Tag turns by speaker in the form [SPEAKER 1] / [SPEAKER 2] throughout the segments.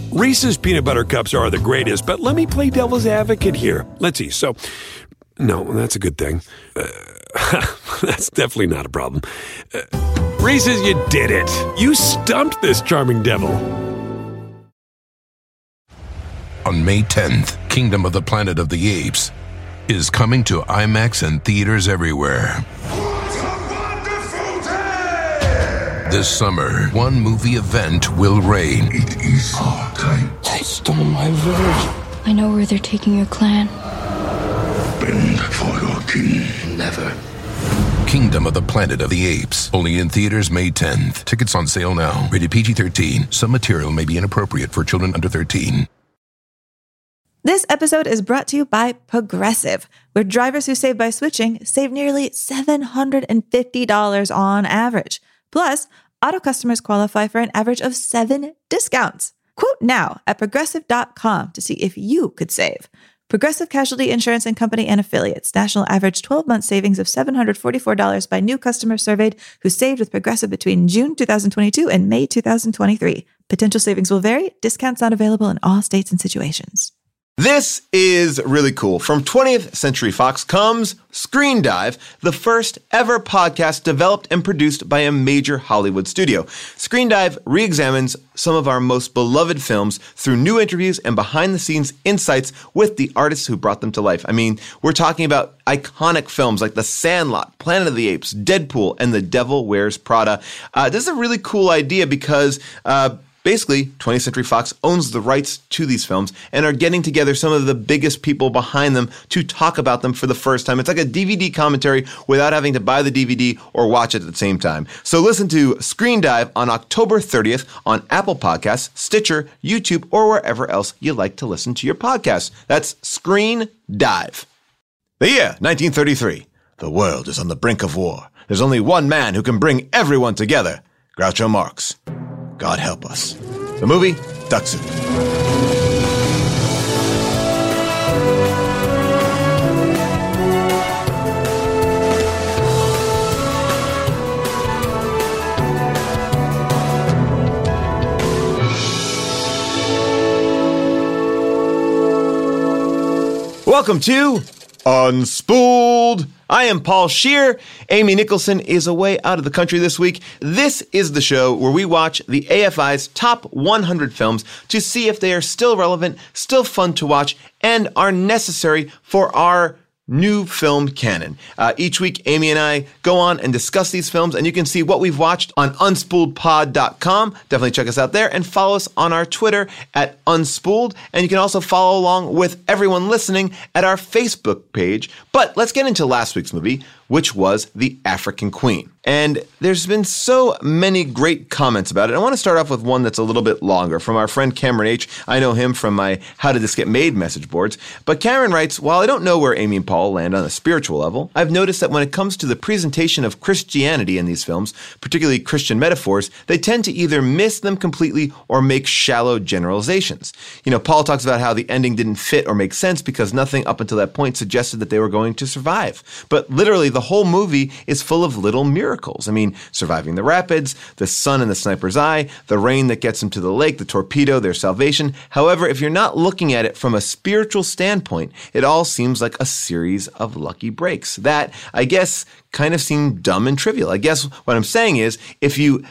[SPEAKER 1] Reese's peanut butter cups are the greatest, but let me play devil's advocate here. Let's see. So, no, that's a good thing. That's definitely not a problem. Reese's, you did it. You stumped this charming devil.
[SPEAKER 2] On May 10th, Kingdom of the Planet of the Apes is coming to IMAX and theaters everywhere. This summer, one movie event will reign.
[SPEAKER 3] It is our time.
[SPEAKER 4] They stole my village.
[SPEAKER 5] I know where they're taking your clan.
[SPEAKER 3] Bend for your king.
[SPEAKER 4] Never.
[SPEAKER 2] Kingdom of the Planet of the Apes. Only in theaters May 10th. Tickets on sale now. Rated PG-13. Some material may be inappropriate for children under 13.
[SPEAKER 6] This episode is brought to you by Progressive, where drivers who save by switching save nearly $750 on average. Plus, auto customers qualify for an average of 7 discounts. Quote now at Progressive.com to see if you could save. Progressive Casualty Insurance and Company and Affiliates. National average 12-month savings of $744 by new customers surveyed who saved with Progressive between June 2022 and May 2023. Potential savings will vary. Discounts not available in all states and situations.
[SPEAKER 7] This is really cool. From 20th Century Fox comes Screen Dive, the first ever podcast developed and produced by a major Hollywood studio. Screen Dive re-examines some of our most beloved films through new interviews and behind-the-scenes insights with the artists who brought them to life. I mean, we're talking about iconic films like The Sandlot, Planet of the Apes, Deadpool, and The Devil Wears Prada. This is a really cool idea because basically, 20th Century Fox owns the rights to these films and are getting together some of the biggest people behind them to talk about them for the first time. It's like a DVD commentary without having to buy the DVD or watch it at the same time. So listen to Screen Dive on October 30th on Apple Podcasts, Stitcher, YouTube, or wherever else you like to listen to your podcasts. That's Screen Dive. The year 1933. The world is on the brink of war. There's only one man who can bring everyone together. Groucho Marx. God help us. The movie, Duck Soup. Welcome to Unspooled. I am Paul Scheer. Amy Nicholson is away out of the country this week. This is the show where we watch the AFI's top 100 films to see if they are still relevant, still fun to watch, and are necessary for our new film canon. Each week, Amy and I go on and discuss these films, and you can see what we've watched on unspooledpod.com. Definitely check us out there and follow us on our Twitter at Unspooled. And you can also follow along with everyone listening at our Facebook page. But let's get into last week's movie, which was The African Queen. And there's been so many great comments about it. I want to start off with one that's a little bit longer from our friend Cameron H. I know him from my How Did This Get Made message boards. But Cameron writes, while I don't know where Amy and Paul land on a spiritual level, I've noticed that when it comes to the presentation of Christianity in these films, particularly Christian metaphors, they tend to either miss them completely or make shallow generalizations. You know, Paul talks about how the ending didn't fit or make sense because nothing up until that point suggested that they were going to survive. But literally, the whole movie is full of little miracles. I mean, surviving the rapids, the sun in the sniper's eye, the rain that gets them to the lake, the torpedo, their salvation. However, if you're not looking at it from a spiritual standpoint, it all seems like a series of lucky breaks. That, I guess, kind of seem dumb and trivial. I guess what I'm saying is, if you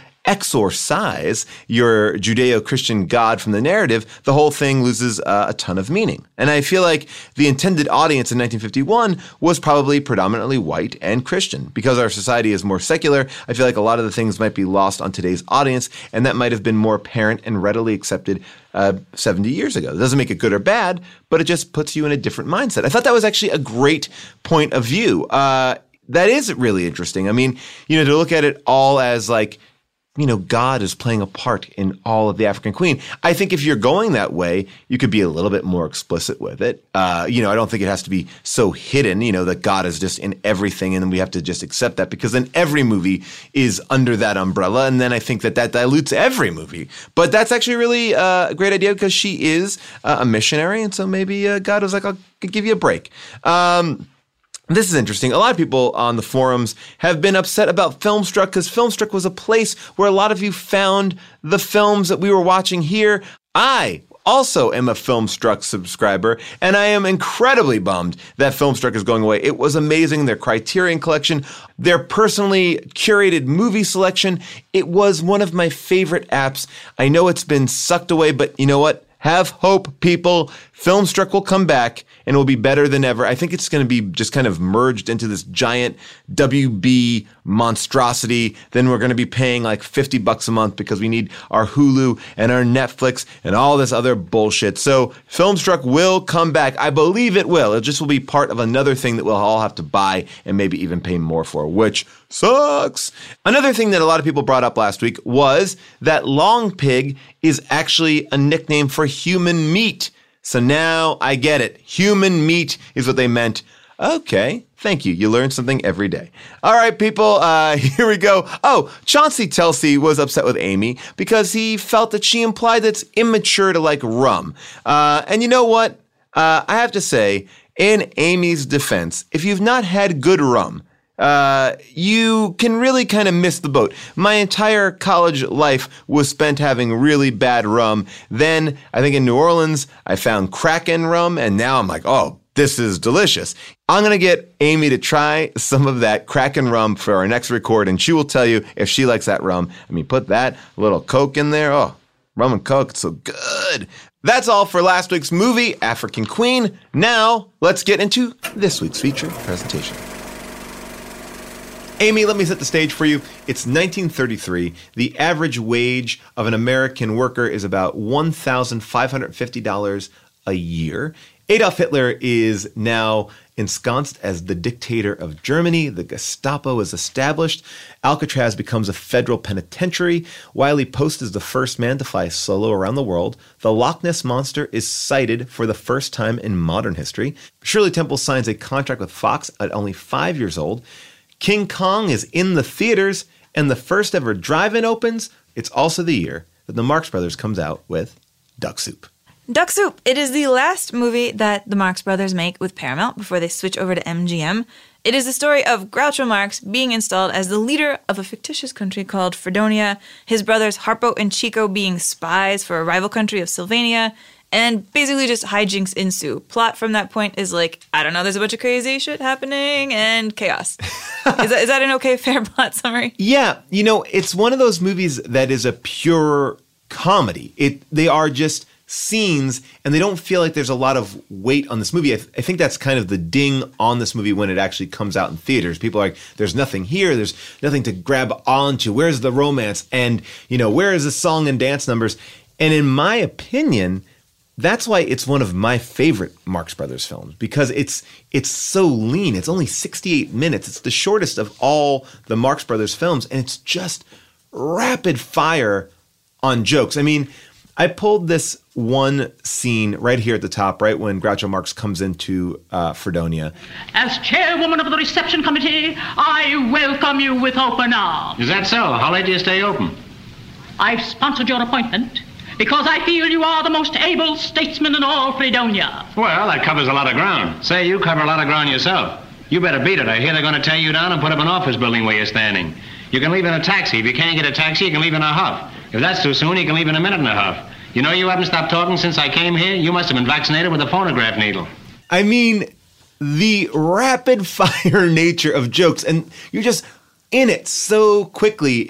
[SPEAKER 7] exorcise your Judeo-Christian God from the narrative, the whole thing loses a ton of meaning. And I feel like the intended audience in 1951 was probably predominantly white and Christian. Because our society is more secular, I feel like a lot of the things might be lost on today's audience, and that might have been more apparent and readily accepted 70 years ago. It doesn't make it good or bad, but it just puts you in a different mindset. I thought that was actually a great point of view. That is really interesting. I mean, you know, to look at it all as like, you know, God is playing a part in all of The African Queen. I think if you're going that way, you could be a little bit more explicit with it. You know, I don't think it has to be so hidden, you know, that God is just in everything and then we have to just accept that, because then every movie is under that umbrella. And then I think that that dilutes every movie. But that's actually really a great idea, because she is a missionary. And so maybe God was like, I'll give you a break. This is interesting. A lot of people on the forums have been upset about Filmstruck, because Filmstruck was a place where a lot of you found the films that we were watching here. I also am a Filmstruck subscriber, and I am incredibly bummed that Filmstruck is going away. It was amazing. Their Criterion collection, their personally curated movie selection. It was one of my favorite apps. I know it's been sucked away, but you know what? Have hope, people. Filmstruck will come back and will be better than ever. I think it's going to be just kind of merged into this giant WB monstrosity. Then we're going to be paying like $50 a month because we need our Hulu and our Netflix and all this other bullshit. So Filmstruck will come back. I believe it will. It just will be part of another thing that we'll all have to buy and maybe even pay more for, which sucks. Another thing that a lot of people brought up last week was that Long Pig is actually a nickname for human meat. So now I get it. Human meat is what they meant. Okay, thank you. You learn something every day. All right, people, here we go. Oh, Chauncey Telsey was upset with Amy because he felt that she implied that it's immature to like rum. And you know what? I have to say, in Amy's defense, if you've not had good rum, you can really kind of miss the boat. My entire college life was spent having really bad rum. Then, I think in New Orleans, I found Kraken rum, and now I'm like, oh, this is delicious. I'm going to get Amy to try some of that Kraken rum for our next record, and she will tell you if she likes that rum. I mean, put that little Coke in there. Oh, rum and Coke, it's so good. That's all for last week's movie, African Queen. Now, let's get into this week's feature presentation. Amy, let me set the stage for you. It's 1933. The average wage of an American worker is about $1,550 a year. Adolf Hitler is now ensconced as the dictator of Germany. The Gestapo is established. Alcatraz becomes a federal penitentiary. Wiley Post is the first man to fly solo around the world. The Loch Ness Monster is sighted for the first time in modern history. Shirley Temple signs a contract with Fox at only 5 years old. King Kong is in the theaters, and the first ever drive-in opens. It's also the year that the Marx Brothers comes out with Duck Soup.
[SPEAKER 6] Duck Soup. It is the last movie that the Marx Brothers make with Paramount before they switch over to MGM. It is the story of Groucho Marx being installed as the leader of a fictitious country called Fredonia, his brothers Harpo and Chico being spies for a rival country of Sylvania, and basically just hijinks ensue. Plot from that point is like, I don't know, there's a bunch of crazy shit happening and chaos. Is that an okay, fair plot summary?
[SPEAKER 7] Yeah, you know, it's one of those movies that is a pure comedy. They are just scenes, and they don't feel like there's a lot of weight on this movie. I think that's kind of the ding on this movie when it actually comes out in theaters. People are like, there's nothing here. There's nothing to grab onto. Where's the romance? And, you know, where is the song and dance numbers? And in my opinion, that's why it's one of my favorite Marx Brothers films, because it's so lean. It's only 68 minutes. It's the shortest of all the Marx Brothers films, and it's just rapid fire on jokes. I mean, I pulled this one scene right here at the top, right when Groucho Marx comes into Fredonia.
[SPEAKER 8] As chairwoman of the reception committee, I welcome you with open arms.
[SPEAKER 9] Is that so? How late do you stay open?
[SPEAKER 8] I've sponsored your appointment because I feel you are the most able statesman in all Fredonia.
[SPEAKER 9] Well, that covers a lot of ground. Say, you cover a lot of ground yourself. You better beat it. I hear they're going to tear you down and put up an office building where you're standing. You can leave in a taxi. If you can't get a taxi, you can leave in a huff. If that's too soon, you can leave in a minute and a half. You know, you haven't stopped talking since I came here. You must have been vaccinated with a phonograph needle.
[SPEAKER 7] I mean, the rapid fire nature of jokes, and you're just in it so quickly.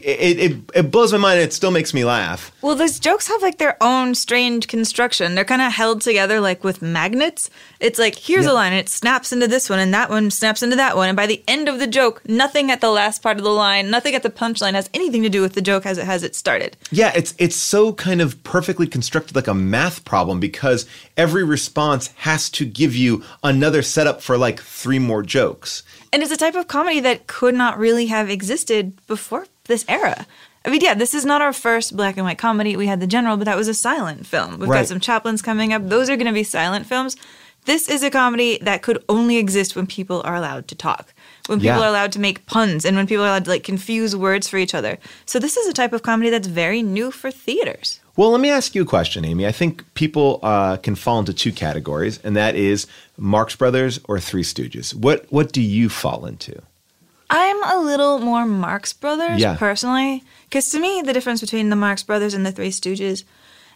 [SPEAKER 7] It blows my mind. It still makes me laugh.
[SPEAKER 6] Well, those jokes have like their own strange construction. They're kind of held together like with magnets. It's like, here's a line, and it snaps into this one, and that one snaps into that one. And by the end of the joke, nothing at the last part of the line, nothing at the punchline has anything to do with the joke as it started.
[SPEAKER 7] Yeah, it's so kind of perfectly constructed like a math problem, because every response has to give you another setup for like 3 more jokes.
[SPEAKER 6] And it's a type of comedy that could not really have existed before this era. I mean, yeah, this is not our first black and white comedy. We had The General, but that was a silent film. We've got some Chaplins coming up. Those are going to be silent films. This is a comedy that could only exist when people are allowed to talk, when people are allowed to make puns, and when people are allowed to like confuse words for each other. So this is a type of comedy that's very new for theaters.
[SPEAKER 7] Well, let me ask you a question, Amy. I think people can fall into 2 categories, and that is Marx Brothers or Three Stooges. What do you fall into?
[SPEAKER 6] I'm a little more Marx Brothers, personally, because to me, the difference between the Marx Brothers and the Three Stooges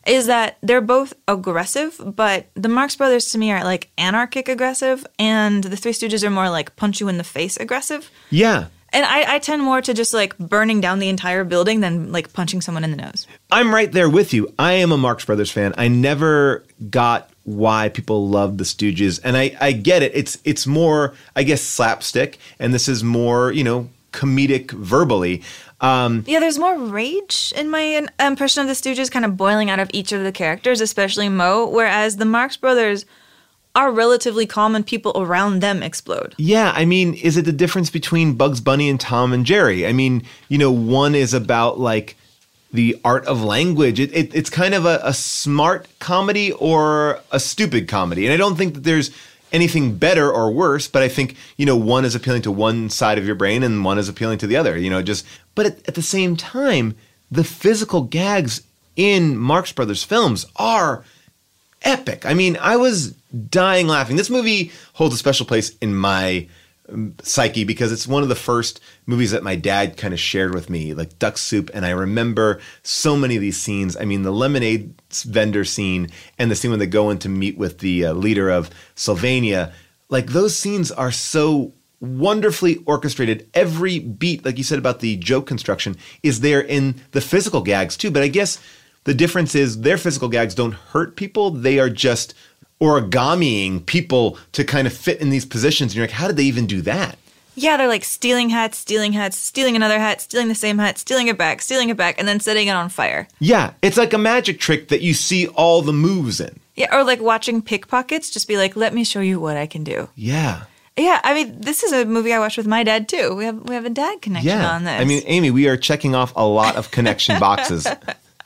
[SPEAKER 6] is that they're both aggressive, but the Marx Brothers to me are like anarchic aggressive, and the Three Stooges are more like punch you in the face aggressive.
[SPEAKER 7] Yeah.
[SPEAKER 6] And I tend more to just like burning down the entire building than like punching someone in the nose.
[SPEAKER 7] I'm right there with you. I am a Marx Brothers fan. I never got why people love the Stooges, and I get it. It's more, I guess, slapstick, and this is more, comedic verbally.
[SPEAKER 6] Yeah, there's more rage in my impression of the Stooges kind of boiling out of each of the characters, especially Moe, whereas the Marx Brothers are relatively calm and people around them explode.
[SPEAKER 7] Yeah, I mean, is it the difference between Bugs Bunny and Tom and Jerry? I mean, one is about like the art of language. It's kind of a smart comedy or a stupid comedy. And I don't think that there's anything better or worse, but I think, one is appealing to one side of your brain and one is appealing to the other, but at the same time, the physical gags in Marx Brothers films are epic. I mean, I was dying laughing. This movie holds a special place in my psyche because it's one of the first movies that my dad kind of shared with me, like Duck Soup. And I remember so many of these scenes. I mean, the lemonade vendor scene and the scene when they go in to meet with the leader of Sylvania, like those scenes are so wonderfully orchestrated. Every beat, like you said about the joke construction, is there in the physical gags too. But I guess the difference is their physical gags don't hurt people. They are just origamiing people to kind of fit in these positions. And you're like, how did they even do that?
[SPEAKER 6] Yeah, they're like stealing hats, stealing another hat, stealing the same hat, stealing it back, and then setting it on fire.
[SPEAKER 7] Yeah, it's like a magic trick that you see all the moves in.
[SPEAKER 6] Yeah, or like watching pickpockets, just be like, let me show you what I can do.
[SPEAKER 7] Yeah.
[SPEAKER 6] Yeah, I mean, this is a movie I watched with my dad, too. We have a dad connection on this.
[SPEAKER 7] I mean, Amy, we are checking off a lot of connection boxes.
[SPEAKER 6] And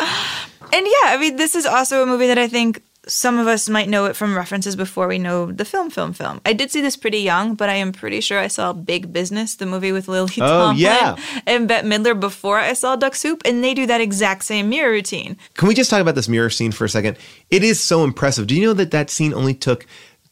[SPEAKER 6] yeah, I mean, this is also a movie that I think some of us might know it from references before we know the film. I did see this pretty young, but I am pretty sure I saw Big Business, the movie with Lily Tomlin and Bette Midler before I saw Duck Soup, and they do that exact same mirror routine.
[SPEAKER 7] Can we just talk about this mirror scene for a second? It is so impressive. Do you know that scene only took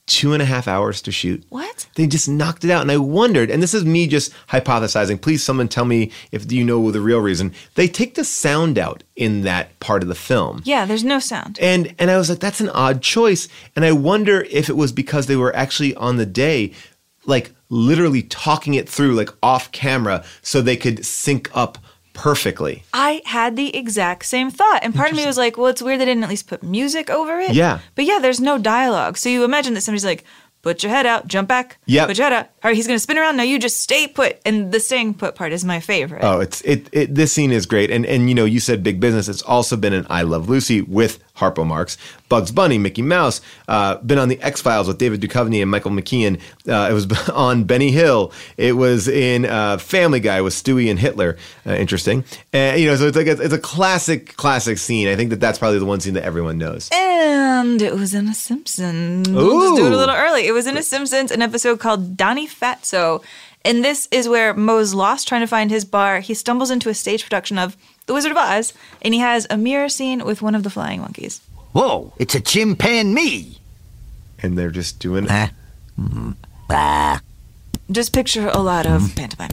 [SPEAKER 7] 2.5 hours to shoot?
[SPEAKER 6] What?
[SPEAKER 7] They just knocked it out. And I wondered, and this is me just hypothesizing, please someone tell me if you know the real reason. They take the sound out in that part of the film.
[SPEAKER 6] Yeah, there's no sound.
[SPEAKER 7] And I was like, that's an odd choice. And I wonder if it was because they were actually on the day, like literally talking it through, like off camera, so they could sync up perfectly.
[SPEAKER 6] I had the exact same thought. And part of me was like, well, it's weird they didn't at least put music over it.
[SPEAKER 7] Yeah.
[SPEAKER 6] But yeah, there's no dialogue. So you imagine that somebody's like, put your head out, jump back, put your head out. All right, he's going to spin around. Now you just stay put. And the staying put part is my favorite.
[SPEAKER 7] Oh, this scene is great. And you said Big Business. It's also been in I Love Lucy with Harpo Marx, Bugs Bunny, Mickey Mouse, been on the X-Files with David Duchovny and Michael McKean. It was on Benny Hill. It was in Family Guy with Stewie and Hitler. Interesting. So it's like it's a classic scene. I think that's probably the one scene that everyone knows.
[SPEAKER 6] And it was in a Simpsons. We'll just do it a little early. It was in a Simpsons, an episode called Donnie Fatso. And this is where Moe's lost trying to find his bar. He stumbles into a stage production of The Wizard of Oz, and he has a mirror scene with one of the flying monkeys.
[SPEAKER 10] Whoa, it's a chimpanzee.
[SPEAKER 7] And they're just doing
[SPEAKER 6] Just picture a lot of pantomime.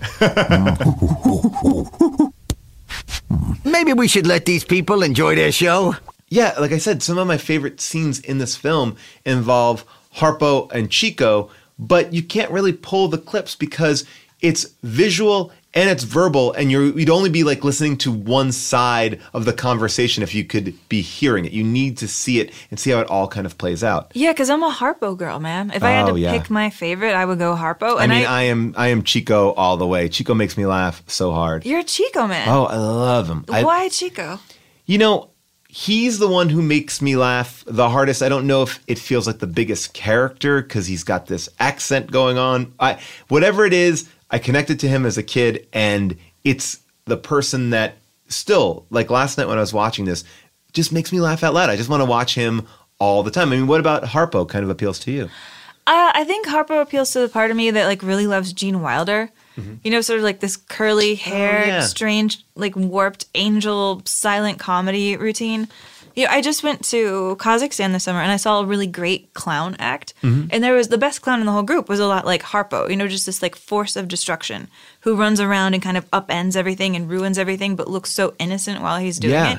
[SPEAKER 10] Maybe we should let these people enjoy their show.
[SPEAKER 7] Yeah, like I said, some of my favorite scenes in this film involve Harpo and Chico, but you can't really pull the clips because it's visual and it's verbal, and you'd only be like listening to one side of the conversation if you could be hearing it. You need to see it and see how it all kind of plays out.
[SPEAKER 6] Yeah, because I'm a Harpo girl, man. If I had to pick my favorite, I would go Harpo. And
[SPEAKER 7] I am Chico all the way. Chico makes me laugh so hard.
[SPEAKER 6] You're a Chico man.
[SPEAKER 7] Oh, I love him.
[SPEAKER 6] Why Chico?
[SPEAKER 7] He's the one who makes me laugh the hardest. I don't know if it feels like the biggest character because he's got this accent going on. Whatever it is, I connected to him as a kid, and it's the person that still, like last night when I was watching this, just makes me laugh out loud. I just want to watch him all the time. I mean, what about Harpo kind of appeals to you?
[SPEAKER 6] I think Harpo appeals to the part of me that like really loves Gene Wilder. Mm-hmm. Sort of like this curly hair, strange, like warped angel silent comedy routine. I just went to Kazakhstan this summer and I saw a really great clown act. Mm-hmm. And there was the best clown in the whole group was a lot like Harpo, just this like force of destruction who runs around and kind of upends everything and ruins everything, but looks so innocent while he's doing it.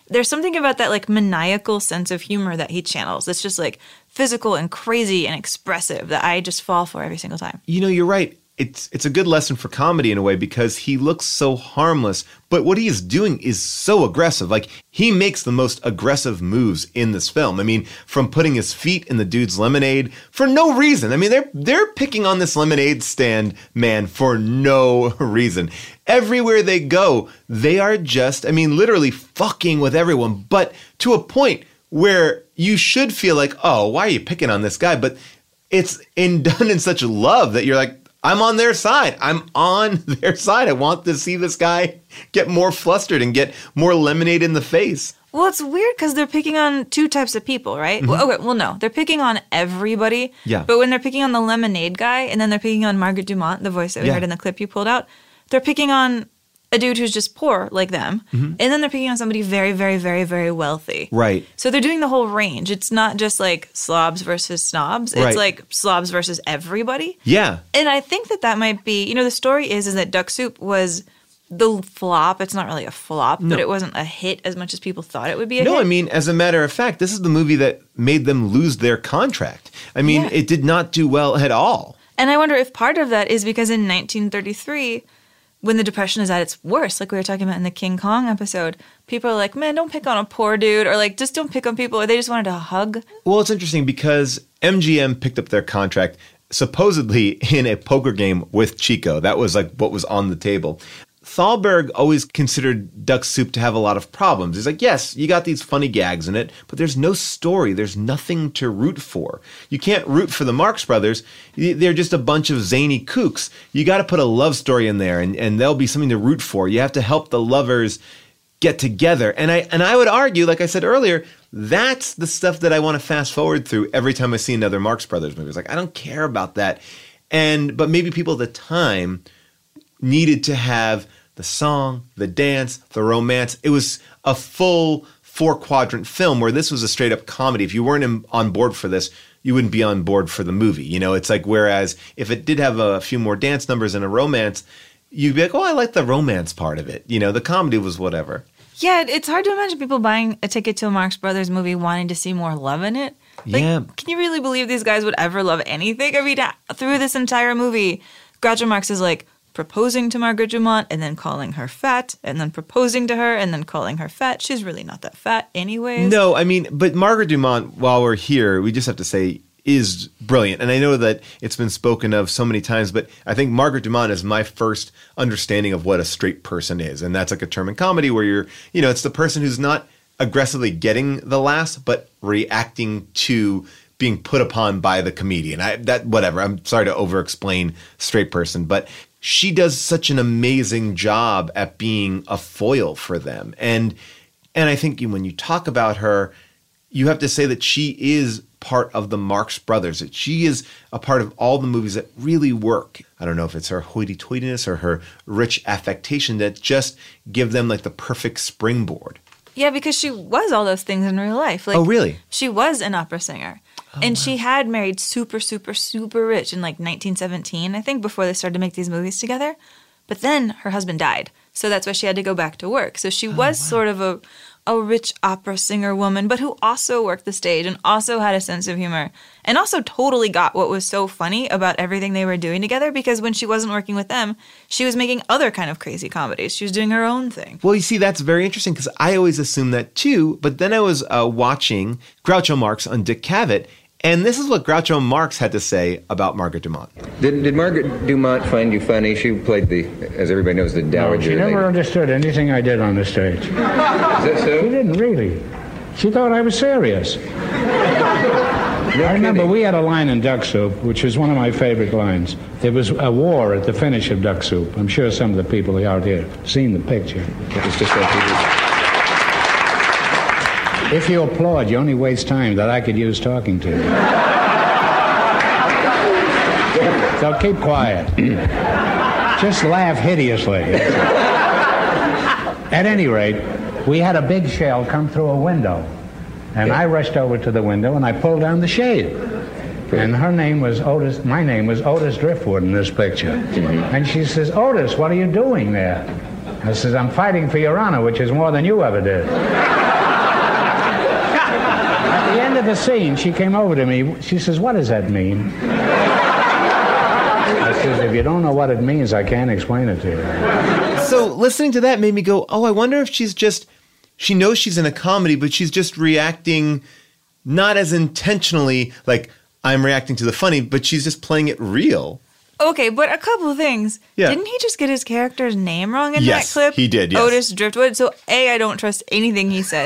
[SPEAKER 6] there's something about that like maniacal sense of humor that he channels. It's just like physical and crazy and expressive that I just fall for every single time.
[SPEAKER 7] You know, you're right. It's a good lesson for comedy in a way because he looks so harmless, but what he is doing is so aggressive. Like, he makes the most aggressive moves in this film. I mean, from putting his feet in the dude's lemonade for no reason. I mean, they're picking on this lemonade stand man for no reason. Everywhere they go, they are just, I mean, literally fucking with everyone, but to a point where you should feel like, oh, why are you picking on this guy? But it's done in such love that you're like, I'm on their side. I'm on their side. I want to see this guy get more flustered and get more lemonade in the face.
[SPEAKER 6] Well, it's weird because they're picking on two types of people, right?
[SPEAKER 7] Mm-hmm.
[SPEAKER 6] No. They're picking on everybody.
[SPEAKER 7] Yeah.
[SPEAKER 6] But when they're picking on the lemonade guy and then they're picking on Margaret Dumont, the voice that we heard in the clip you pulled out, they're picking on a dude who's just poor like them. Mm-hmm. And then they're picking on somebody very, very, very, very wealthy.
[SPEAKER 7] Right.
[SPEAKER 6] So they're doing the whole range. It's not just like slobs versus snobs. It's like slobs versus everybody.
[SPEAKER 7] Yeah.
[SPEAKER 6] And I think that might be, you know, the story is that Duck Soup was the flop. It's not really a flop, but it wasn't a hit as much as people thought it would be a hit.
[SPEAKER 7] No, I mean, as a matter of fact, this is the movie that made them lose their contract. I mean, it did not do well at all.
[SPEAKER 6] And I wonder if part of that is because in 1933, when the Depression is at its worst, like we were talking about in the King Kong episode, people are like, man, don't pick on a poor dude, or like, just don't pick on people, or they just wanted a hug.
[SPEAKER 7] Well, it's interesting because MGM picked up their contract supposedly in a poker game with Chico. That was like what was on the table. Thalberg always considered Duck Soup to have a lot of problems. He's like, yes, you got these funny gags in it, but there's no story. There's nothing to root for. You can't root for the Marx Brothers. They're just a bunch of zany kooks. You got to put a love story in there, and there'll be something to root for. You have to help the lovers get together. And I would argue, like I said earlier, that's the stuff that I want to fast forward through every time I see another Marx Brothers movie. It's like, I don't care about that. But maybe people at the time needed to have the song, the dance, the romance. It was a full 4-quadrant film where this was a straight up comedy. If you weren't on board for this, you wouldn't be on board for the movie. You know, it's like, whereas if it did have a few more dance numbers and a romance, you'd be like, oh, I like the romance part of it. You know, the comedy was whatever.
[SPEAKER 6] Yeah, it's hard to imagine people buying a ticket to a Marx Brothers movie wanting to see more love in it. Like, can you really believe these guys would ever love anything? I mean, through this entire movie, Groucho Marx is like, proposing to Margaret Dumont and then calling her fat and then proposing to her and then calling her fat. She's really not that fat anyways.
[SPEAKER 7] No, I mean, but Margaret Dumont, while we're here, we just have to say, is brilliant. And I know that it's been spoken of so many times, but I think Margaret Dumont is my first understanding of what a straight person is. And that's like a term in comedy where you're, you know, it's the person who's not aggressively getting the laughs, but reacting to being put upon by the comedian. Whatever. I'm sorry to over-explain straight person, but she does such an amazing job at being a foil for them. And I think when you talk about her, you have to say that she is part of the Marx Brothers, that she is a part of all the movies that really work. I don't know if it's her hoity-toityness or her rich affectation that just give them like the perfect springboard.
[SPEAKER 6] Yeah, because she was all those things in real life. Like,
[SPEAKER 7] oh, really?
[SPEAKER 6] She was an opera singer. And she had married super, super, super rich in like 1917, I think, before they started to make these movies together. But then her husband died. So that's why she had to go back to work. So she was sort of a rich opera singer woman, but who also worked the stage and also had a sense of humor and also totally got what was so funny about everything they were doing together, because when she wasn't working with them, she was making other kind of crazy comedies. She was doing her own thing.
[SPEAKER 7] Well, you see, that's very interesting because I always assumed that too. But then I was watching Groucho Marx on Dick Cavett, and this is what Groucho Marx had to say about Margaret Dumont.
[SPEAKER 11] Did Margaret Dumont find you funny? She played as everybody knows, the dowager.
[SPEAKER 12] No, she never understood anything I did on the stage. Is
[SPEAKER 11] that so?
[SPEAKER 12] She didn't really. She thought I was serious. I remember we had a line in Duck Soup, which is one of my favorite lines. There was a war at the finish of Duck Soup. I'm sure some of the people out here have seen the picture.
[SPEAKER 11] It's just like
[SPEAKER 12] if you applaud, you only waste time that I could use talking to you. So keep quiet. Just laugh hideously. At any rate, we had a big shell come through a window. And I rushed over to the window and I pulled down the shade. And her name was Otis, my name was Otis Driftwood in this picture. And she says, Otis, what are you doing there? I says, I'm fighting for your honor, which is more than you ever did. the scene, she came over to me. She says, "What does that mean?" I says, "If you don't know what it means, I can't explain it to you."
[SPEAKER 7] So listening to that made me go, oh, I wonder if she knows she's in a comedy, but she's just reacting not as intentionally, like I'm reacting to the funny, but she's just playing it real.
[SPEAKER 6] Okay, but a couple of things.
[SPEAKER 7] Yeah.
[SPEAKER 6] Didn't he just get his character's name wrong in
[SPEAKER 7] Yes,
[SPEAKER 6] that clip?
[SPEAKER 7] he did, yes.
[SPEAKER 6] Otis Driftwood. So A, I don't trust anything he says.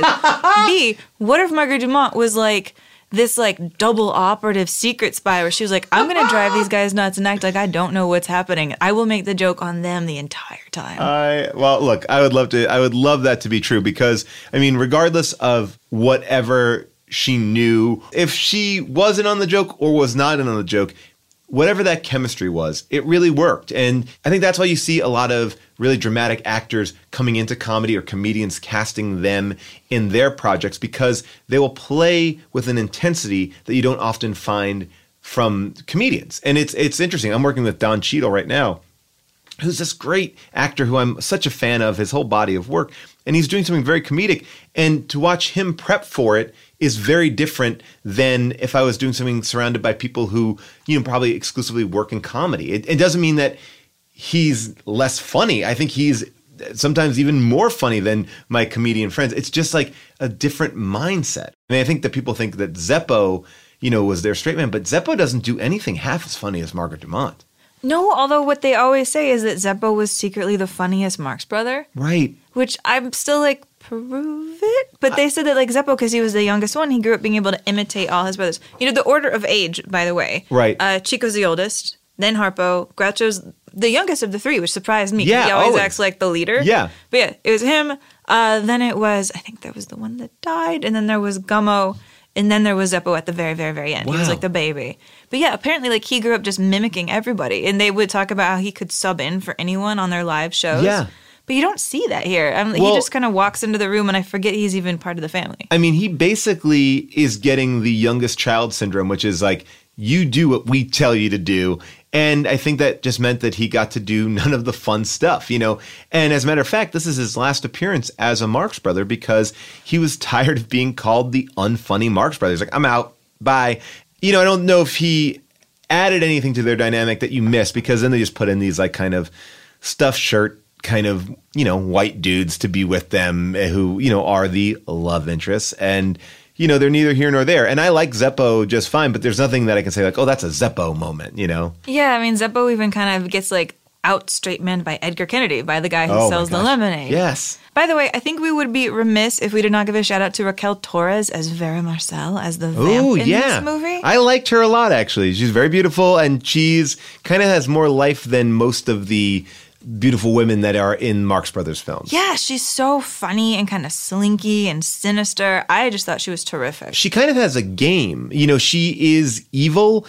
[SPEAKER 6] B, what if Margaret Dumont was like this like double operative secret spy where she was like, I'm going to drive these guys nuts and act like I don't know what's happening. I will make the joke on them the entire time.
[SPEAKER 7] Well, look, I would love that to be true because, I mean, regardless of whatever she knew, if she wasn't on the joke or was not in on the joke, whatever that chemistry was, it really worked. And I think that's why you see a lot of really dramatic actors coming into comedy or comedians casting them in their projects because they will play with an intensity that you don't often find from comedians. And it's interesting. I'm working with Don Cheadle right now, who's this great actor who I'm such a fan of, his whole body of work. And he's doing something very comedic. And to watch him prep for it is very different than if I was doing something surrounded by people who, probably exclusively work in comedy. It doesn't mean that he's less funny. I think he's sometimes even more funny than my comedian friends. It's just like a different mindset. I mean, I think that people think that Zeppo, was their straight man, but Zeppo doesn't do anything half as funny as Margaret Dumont.
[SPEAKER 6] No, although what they always say is that Zeppo was secretly the funniest Marx brother.
[SPEAKER 7] Right.
[SPEAKER 6] Which I'm still like, prove it? But they said that like Zeppo, because he was the youngest one, he grew up being able to imitate all his brothers. The order of age, by the way.
[SPEAKER 7] Right.
[SPEAKER 6] Chico's the oldest, then Harpo. Groucho's the youngest of the three, which surprised me.
[SPEAKER 7] Yeah,
[SPEAKER 6] he always acts like the leader.
[SPEAKER 7] Yeah.
[SPEAKER 6] But yeah, it was him. Then it was, I think there was the one that died, and then there was Gummo. And then there was Zeppo at the very, very, very end. Wow. He was like the baby. But yeah, apparently like he grew up just mimicking everybody. And they would talk about how he could sub in for anyone on their live shows.
[SPEAKER 7] Yeah.
[SPEAKER 6] But you don't see that here. He just kind of walks into the room and I forget he's even part of the family.
[SPEAKER 7] I mean, he basically is getting the youngest child syndrome, which is like, you do what we tell you to do. And I think that just meant that he got to do none of the fun stuff, And as a matter of fact, this is his last appearance as a Marx brother because he was tired of being called the unfunny Marx brother. He's like, I'm out. Bye. I don't know if he added anything to their dynamic that you missed because then they just put in these like kind of stuffed shirt kind of, white dudes to be with them who, are the love interests. And they're neither here nor there. And I like Zeppo just fine, but there's nothing that I can say like, oh, that's a Zeppo moment,
[SPEAKER 6] Yeah, I mean, Zeppo even kind of gets like out straight man by Edgar Kennedy, by the guy who sells the lemonade.
[SPEAKER 7] Yes.
[SPEAKER 6] By the way, I think we would be remiss if we did not give a shout out to Raquel Torres as Vera Marcel, as the vamp in this movie.
[SPEAKER 7] I liked her a lot, actually. She's very beautiful, and she's kind of has more life than most of the beautiful women that are in Marx Brothers films.
[SPEAKER 6] Yeah, she's so funny and kind of slinky and sinister. I just thought she was terrific.
[SPEAKER 7] She kind of has a game. She is evil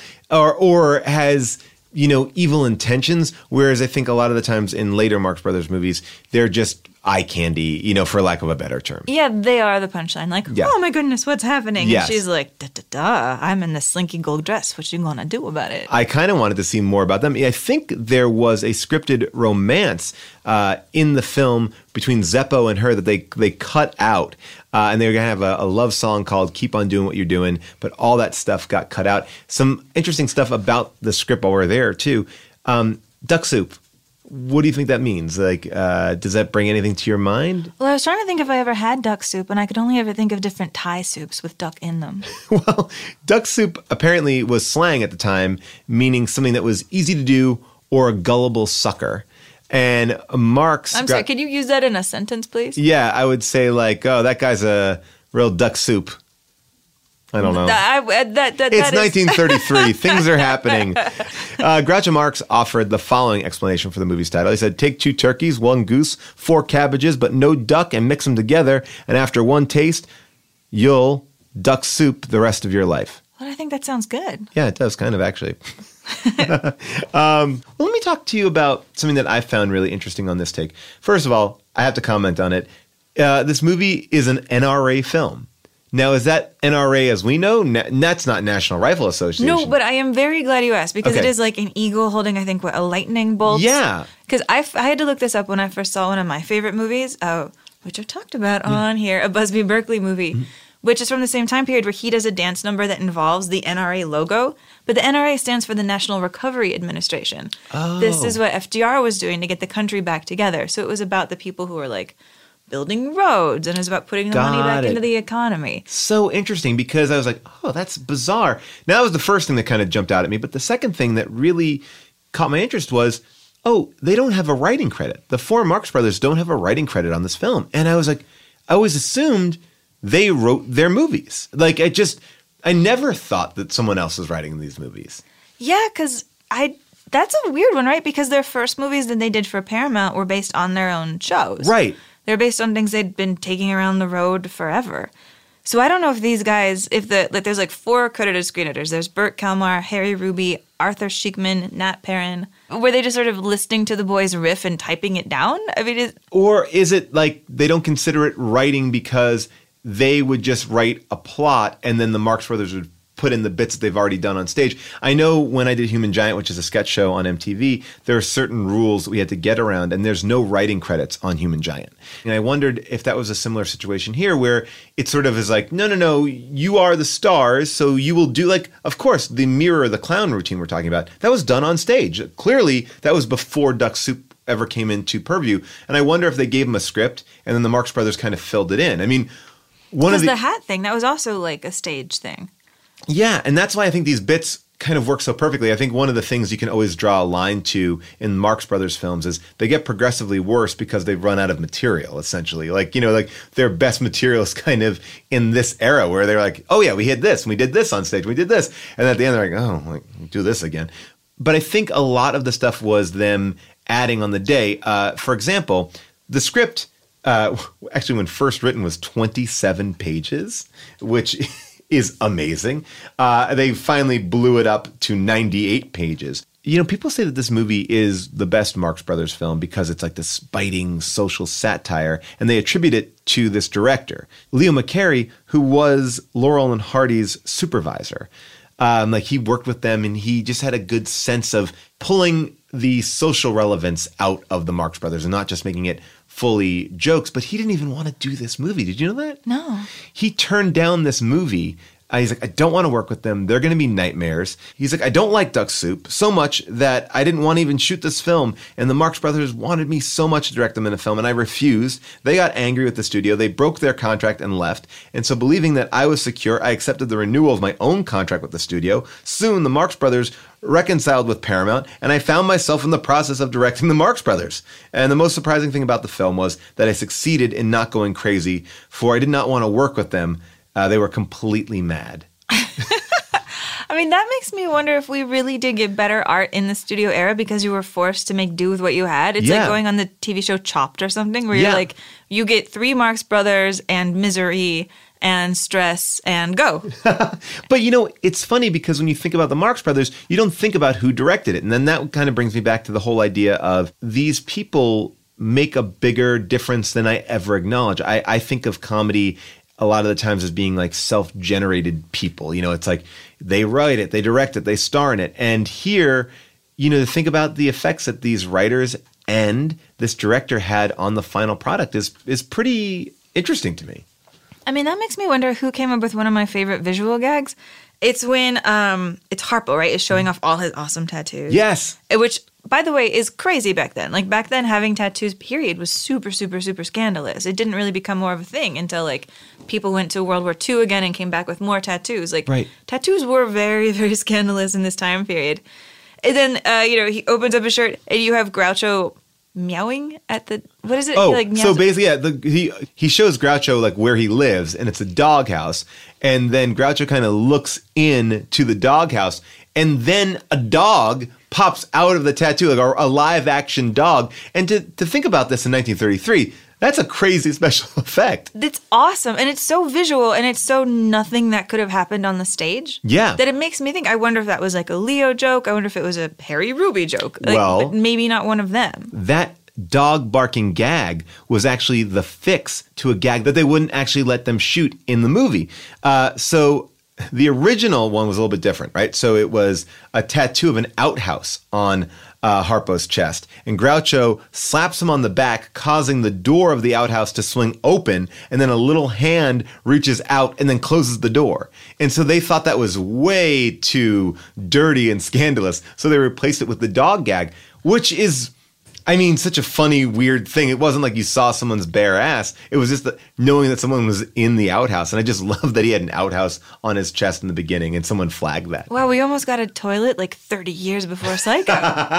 [SPEAKER 7] or has, evil intentions, whereas I think a lot of the times in later Marx Brothers movies, they're just eye candy, for lack of a better term.
[SPEAKER 6] Yeah, they are the punchline. Like, oh my goodness, what's happening?
[SPEAKER 7] Yes.
[SPEAKER 6] And she's like, da-da-da, I'm in this slinky gold dress. What you gonna do about it?
[SPEAKER 7] I kind of wanted to see more about them. I think there was a scripted romance in the film between Zeppo and her that they cut out. And they were going to have a love song called Keep On Doing What You're Doing, but all that stuff got cut out. Some interesting stuff about the script while we're there, too. Duck soup. What do you think that means? Like, does that bring anything to your mind?
[SPEAKER 6] Well, I was trying to think if I ever had duck soup, and I could only ever think of different Thai soups with duck in them.
[SPEAKER 7] Well, duck soup apparently was slang at the time, meaning something that was easy to do or a gullible sucker. And Marx...
[SPEAKER 6] I'm sorry, could you use that in a sentence, please?
[SPEAKER 7] Yeah, I would say like, oh, that guy's a real duck soup. I don't know. It's 1933. Things are happening. Groucho Marx offered the following explanation for the movie's title. He said, take 2 turkeys, 1 goose, 4 cabbages, but no duck, and mix them together. And after one taste, you'll duck soup the rest of your life.
[SPEAKER 6] Well, I think that sounds good.
[SPEAKER 7] Yeah, it does, kind of, actually. Well, let me talk to you about something that I found really interesting on this take. First of all, I have to comment on it. This movie is an NRA film. Now, is that NRA as we know? That's not National Rifle Association.
[SPEAKER 6] No, but I am very glad you asked because it is like an eagle holding, I think, a lightning bolt.
[SPEAKER 7] Yeah.
[SPEAKER 6] Because I had to look this up when I first saw one of my favorite movies, which I've talked about on here, a Busby Berkeley movie, which is from the same time period where he does a dance number that involves the NRA logo. But the NRA stands for the National Recovery Administration.
[SPEAKER 7] Oh.
[SPEAKER 6] This is what FDR was doing to get the country back together. So it was about the people who were like building roads, and it was about putting the money back into the economy.
[SPEAKER 7] So interesting, because I was like, oh, that's bizarre. Now, that was the first thing that kind of jumped out at me. But the second thing that really caught my interest was, oh, they don't have a writing credit. The four Marx Brothers don't have a writing credit on this film. And I was like, I always assumed they wrote their movies. Like, I never thought that someone else was writing these movies.
[SPEAKER 6] Yeah, because that's a weird one, right? Because their first movies that they did for Paramount were based on their own shows.
[SPEAKER 7] Right.
[SPEAKER 6] They're based on things they'd been taking around the road forever. So I don't know if these guys, there's like 4 credited screenwriters. There's Burt Kalmar, Harry Ruby, Arthur Sheikman, Nat Perrin. Were they just sort of listening to the boys' riff and typing it down? I mean,
[SPEAKER 7] or is it like they don't consider it writing because they would just write a plot and then the Marx Brothers would put in the bits that they've already done on stage? I know when I did Human Giant, which is a sketch show on MTV, there are certain rules that we had to get around, and there's no writing credits on Human Giant. And I wondered if that was a similar situation here, where it sort of is like, no, you are the stars, so you will do, like, of course, the Mirror the Clown routine we're talking about, that was done on stage. Clearly, that was before Duck Soup ever came into purview. And I wonder if they gave them a script, and then the Marx Brothers kind of filled it in. I mean,
[SPEAKER 6] because the hat thing, that was also like a stage thing.
[SPEAKER 7] Yeah, and that's why I think these bits kind of work so perfectly. I think one of the things you can always draw a line to in Marx Brothers films is they get progressively worse because they've run out of material, essentially. Like, like their best material is kind of in this era where they're like, oh yeah, we hit this, and we did this on stage, we did this. And at the end they're like, oh, like, do this again. But I think a lot of the stuff was them adding on the day. For example, the script, actually when first written, was 27 pages, which is amazing. They finally blew it up to 98 pages. People say that this movie is the best Marx Brothers film because it's like this biting social satire, and they attribute it to this director, Leo McCarey, who was Laurel and Hardy's supervisor. He worked with them, and he just had a good sense of pulling the social relevance out of the Marx Brothers and not just making it fully jokes. But he didn't even want to do this movie. Did you know that?
[SPEAKER 6] No.
[SPEAKER 7] He turned down this movie. He's like, I don't want to work with them. They're going to be nightmares. He's like, I don't like Duck Soup so much that I didn't want to even shoot this film. And the Marx Brothers wanted me so much to direct them in a film, and I refused. They got angry with the studio. They broke their contract and left. And so, believing that I was secure, I accepted the renewal of my own contract with the studio. Soon, the Marx Brothers reconciled with Paramount, and I found myself in the process of directing the Marx Brothers. And the most surprising thing about the film was that I succeeded in not going crazy, for I did not want to work with them. They were completely mad.
[SPEAKER 6] I mean, that makes me wonder if we really did get better art in the studio era because you were forced to make do with what you had. It's like going on the TV show Chopped or something, where you're like, you get 3 Marx Brothers and Misery and Stress and go.
[SPEAKER 7] But, it's funny because when you think about the Marx Brothers, you don't think about who directed it. And then that kind of brings me back to the whole idea of these people make a bigger difference than I ever acknowledge. I think of comedy a lot of the times as being like self-generated people. It's like they write it, they direct it, they star in it. And here, to think about the effects that these writers and this director had on the final product is pretty interesting to me.
[SPEAKER 6] I mean, that makes me wonder who came up with one of my favorite visual gags. It's when it's Harpo, right, is showing off all his awesome tattoos.
[SPEAKER 7] Yes.
[SPEAKER 6] Which, by the way, is crazy back then. Like, back then, having tattoos, period, was super, super, super scandalous. It didn't really become more of a thing until, like, people went to World War II again and came back with more tattoos. Like, tattoos were very, very scandalous in this time period. And then, he opens up his shirt, and you have Groucho meowing at the, what is it?
[SPEAKER 7] Oh,
[SPEAKER 6] he,
[SPEAKER 7] so basically, he shows Groucho, like, where he lives, and it's a doghouse. And then Groucho kind of looks in to the doghouse, and then a dog pops out of the tattoo, like a live action dog. And to think about this in 1933, that's a crazy special effect.
[SPEAKER 6] It's awesome. And it's so visual, and it's so nothing that could have happened on the stage.
[SPEAKER 7] Yeah.
[SPEAKER 6] That it makes me think, I wonder if that was like a Leo joke. I wonder if it was a Harry Ruby joke. Like, but maybe not one of them.
[SPEAKER 7] That dog barking gag was actually the fix to a gag that they wouldn't actually let them shoot in the movie. So The original one was a little bit different, right? So it was a tattoo of an outhouse on Harpo's chest. And Groucho slaps him on the back, causing the door of the outhouse to swing open, and then a little hand reaches out and then closes the door. And so they thought that was way too dirty and scandalous, so they replaced it with the dog gag, which is, I mean, such a funny, weird thing. It wasn't like you saw someone's bare ass. It was just knowing that someone was in the outhouse. And I just love that he had an outhouse on his chest in the beginning and someone flagged that.
[SPEAKER 6] Wow, we almost got a toilet like 30 years before Psycho.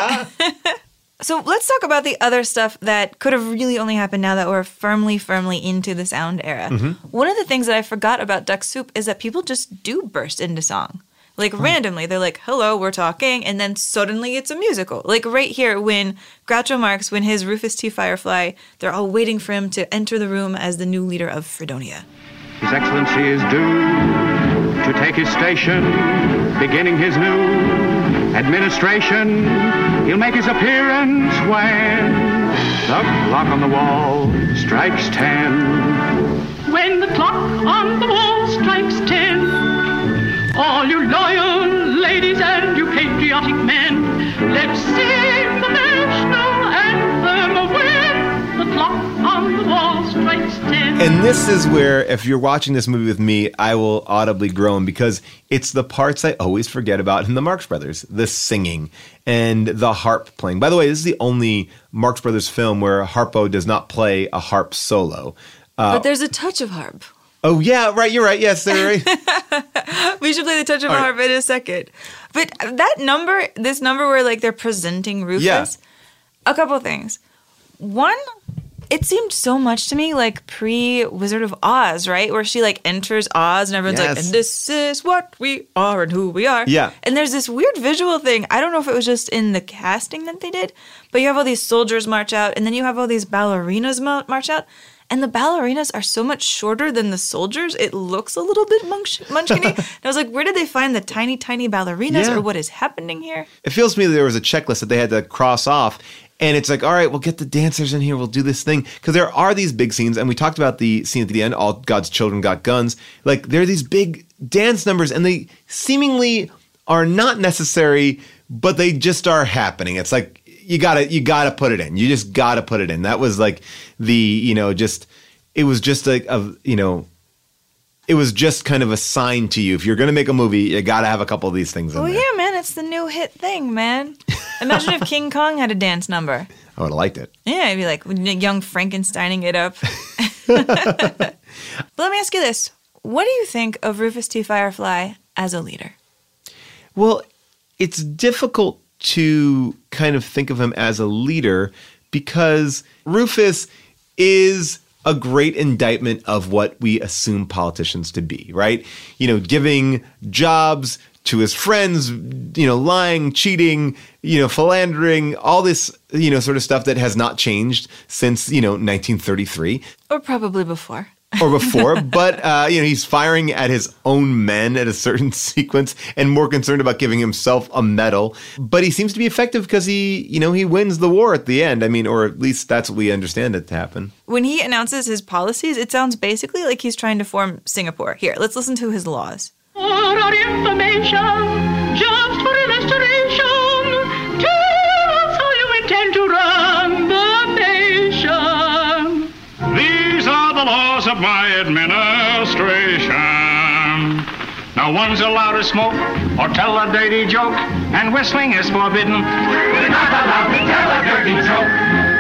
[SPEAKER 6] So let's talk about the other stuff that could have really only happened now that we're firmly into the sound era. One of the things that I forgot about Duck Soup is that people just do burst into song. Like, randomly, they're like, hello, we're talking, and then suddenly it's a musical. Like, right here, when Groucho Marx, when his Rufus T. Firefly, they're all waiting for him to enter the room as the new leader of Fredonia.
[SPEAKER 13] His Excellency is due to take his station, beginning his new administration. He'll make his appearance when the clock on the wall strikes 10.
[SPEAKER 8] When the clock on the wall strikes 10, all you loyal ladies and you patriotic men, let's sing the national anthem when the clock on the wall strikes 10.
[SPEAKER 7] And this is where, if you're watching this movie with me, I will audibly groan because it's the parts I always forget about in the Marx Brothers, the singing and the harp playing. By the way, this is the only Marx Brothers film where Harpo does not play a harp solo.
[SPEAKER 6] But there's a touch of harp.
[SPEAKER 7] Oh, yeah, right. You're right. Yes, they're right.
[SPEAKER 6] We should play the touch of harp in a second. But that number, this number where like they're presenting Rufus, a couple of things. One, it seemed so much to me like pre-Wizard of Oz, right? Where she like enters Oz and everyone's like, and this is what we are and who we are.
[SPEAKER 7] Yeah.
[SPEAKER 6] And there's this weird visual thing. I don't know if it was just in the casting that they did, but you have all these soldiers march out and then you have all these ballerinas march out. And the ballerinas are so much shorter than the soldiers, it looks a little bit munchkiny. And I was like, where did they find the tiny, tiny ballerinas or what is happening here?
[SPEAKER 7] It feels to me there was a checklist that they had to cross off. And it's like, all right, we'll get the dancers in here. We'll do this thing. Because there are these big scenes. And we talked about the scene at the end, All God's Children Got Guns. Like, there are these big dance numbers. And they seemingly are not necessary, but they just are happening. It's like, you gotta put it in. You just gotta put it in. That was like it was just like it was just kind of a sign to you. If you're gonna make a movie, you gotta have a couple of these things in there.
[SPEAKER 6] Yeah, man, it's the new hit thing, man. Imagine if King Kong had a dance number.
[SPEAKER 7] I would have liked it.
[SPEAKER 6] Yeah, it'd be like young Frankensteining it up. But let me ask you this. What do you think of Rufus T. Firefly as a leader?
[SPEAKER 7] Well, it's difficult to kind of think of him as a leader because Rufus is a great indictment of what we assume politicians to be, right? Giving jobs to his friends, lying, cheating, philandering, all this, sort of stuff that has not changed since, 1933.
[SPEAKER 6] Or probably before.
[SPEAKER 7] But, he's firing at his own men at a certain sequence and more concerned about giving himself a medal. But he seems to be effective because he wins the war at the end. I mean, or at least that's what we understand it to happen.
[SPEAKER 6] When he announces his policies, it sounds basically like he's trying to form Singapore. Here, let's listen to his laws.
[SPEAKER 8] For our information, just for illustration, tell us how you intend to run the nation.
[SPEAKER 13] These are the laws of my administration. No one's allowed to smoke or tell a dirty joke, and whistling is forbidden. We're not allowed to tell a dirty joke.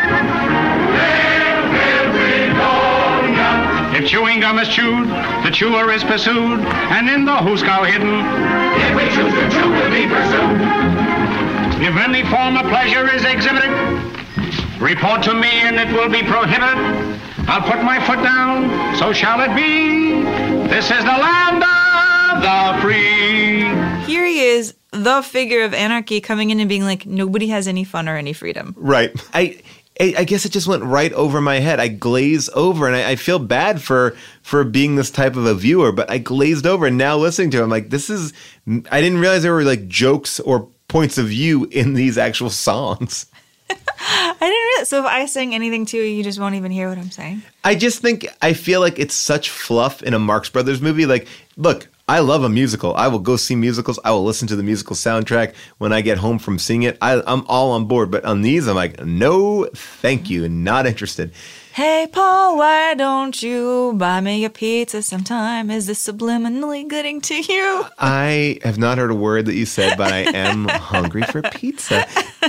[SPEAKER 13] If chewing gum is chewed, the chewer is pursued, and in the hoosegow hidden. If we choose to chew, we'll be pursued. If any form of pleasure is exhibited, report to me and it will be prohibited. I'll put my foot down, so shall it be. This is the land of the free.
[SPEAKER 6] Here he is, the figure of anarchy, coming in and being like, nobody has any fun or any freedom.
[SPEAKER 7] Right. I guess it just went right over my head. I glazed over, and I feel bad for being this type of a viewer, but I glazed over, and now listening to him, like, I didn't realize there were, like, jokes or points of view in these actual songs.
[SPEAKER 6] I didn't realize. So if I sing anything to you, you just won't even hear what I'm saying?
[SPEAKER 7] I feel like it's such fluff in a Marx Brothers movie. Like, look, I love a musical. I will go see musicals. I will listen to the musical soundtrack when I get home from seeing it. I'm all on board. But on these, I'm like, no, thank you. Not interested.
[SPEAKER 6] Hey, Paul, why don't you buy me a pizza sometime? Is this subliminally getting to you?
[SPEAKER 7] I have not heard a word that you said, but I am hungry for pizza.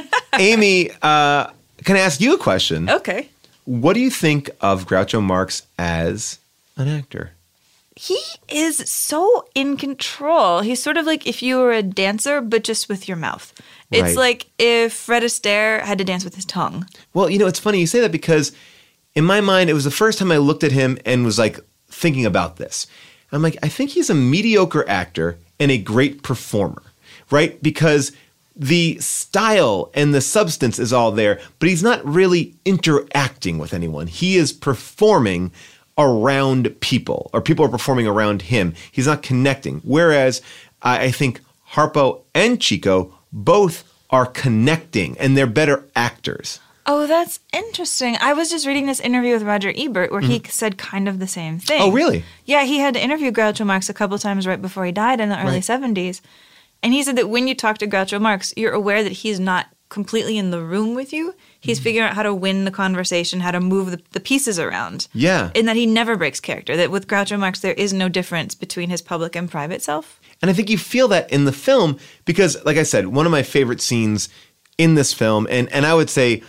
[SPEAKER 7] Amy, can I ask you a question?
[SPEAKER 6] Okay.
[SPEAKER 7] What do you think of Groucho Marx as an actor?
[SPEAKER 6] He is so in control. He's sort of like if you were a dancer, but just with your mouth. It's
[SPEAKER 7] Right.
[SPEAKER 6] like if Fred Astaire had to dance with his tongue.
[SPEAKER 7] Well, it's funny you say that because in my mind, it was the first time I looked at him and was like thinking about this. I'm like, I think he's a mediocre actor and a great performer, right? Because the style and the substance is all there, but he's not really interacting with anyone. He is performing around people, or people are performing around him. He's not connecting. Whereas I think Harpo and Chico both are connecting, and they're better actors.
[SPEAKER 6] Oh, that's interesting. I was just reading this interview with Roger Ebert where he said kind of the same thing.
[SPEAKER 7] Oh, really?
[SPEAKER 6] Yeah, he had to interview Groucho Marx a couple times right before he died in the early 70s. And he said that when you talk to Groucho Marx, you're aware that he's not completely in the room with you. He's figuring out how to win the conversation, how to move the pieces around.
[SPEAKER 7] Yeah.
[SPEAKER 6] And that he never breaks character. That with Groucho Marx, there is no difference between his public and private self.
[SPEAKER 7] And I think you feel that in the film because, like I said, one of my favorite scenes in this film, and I would say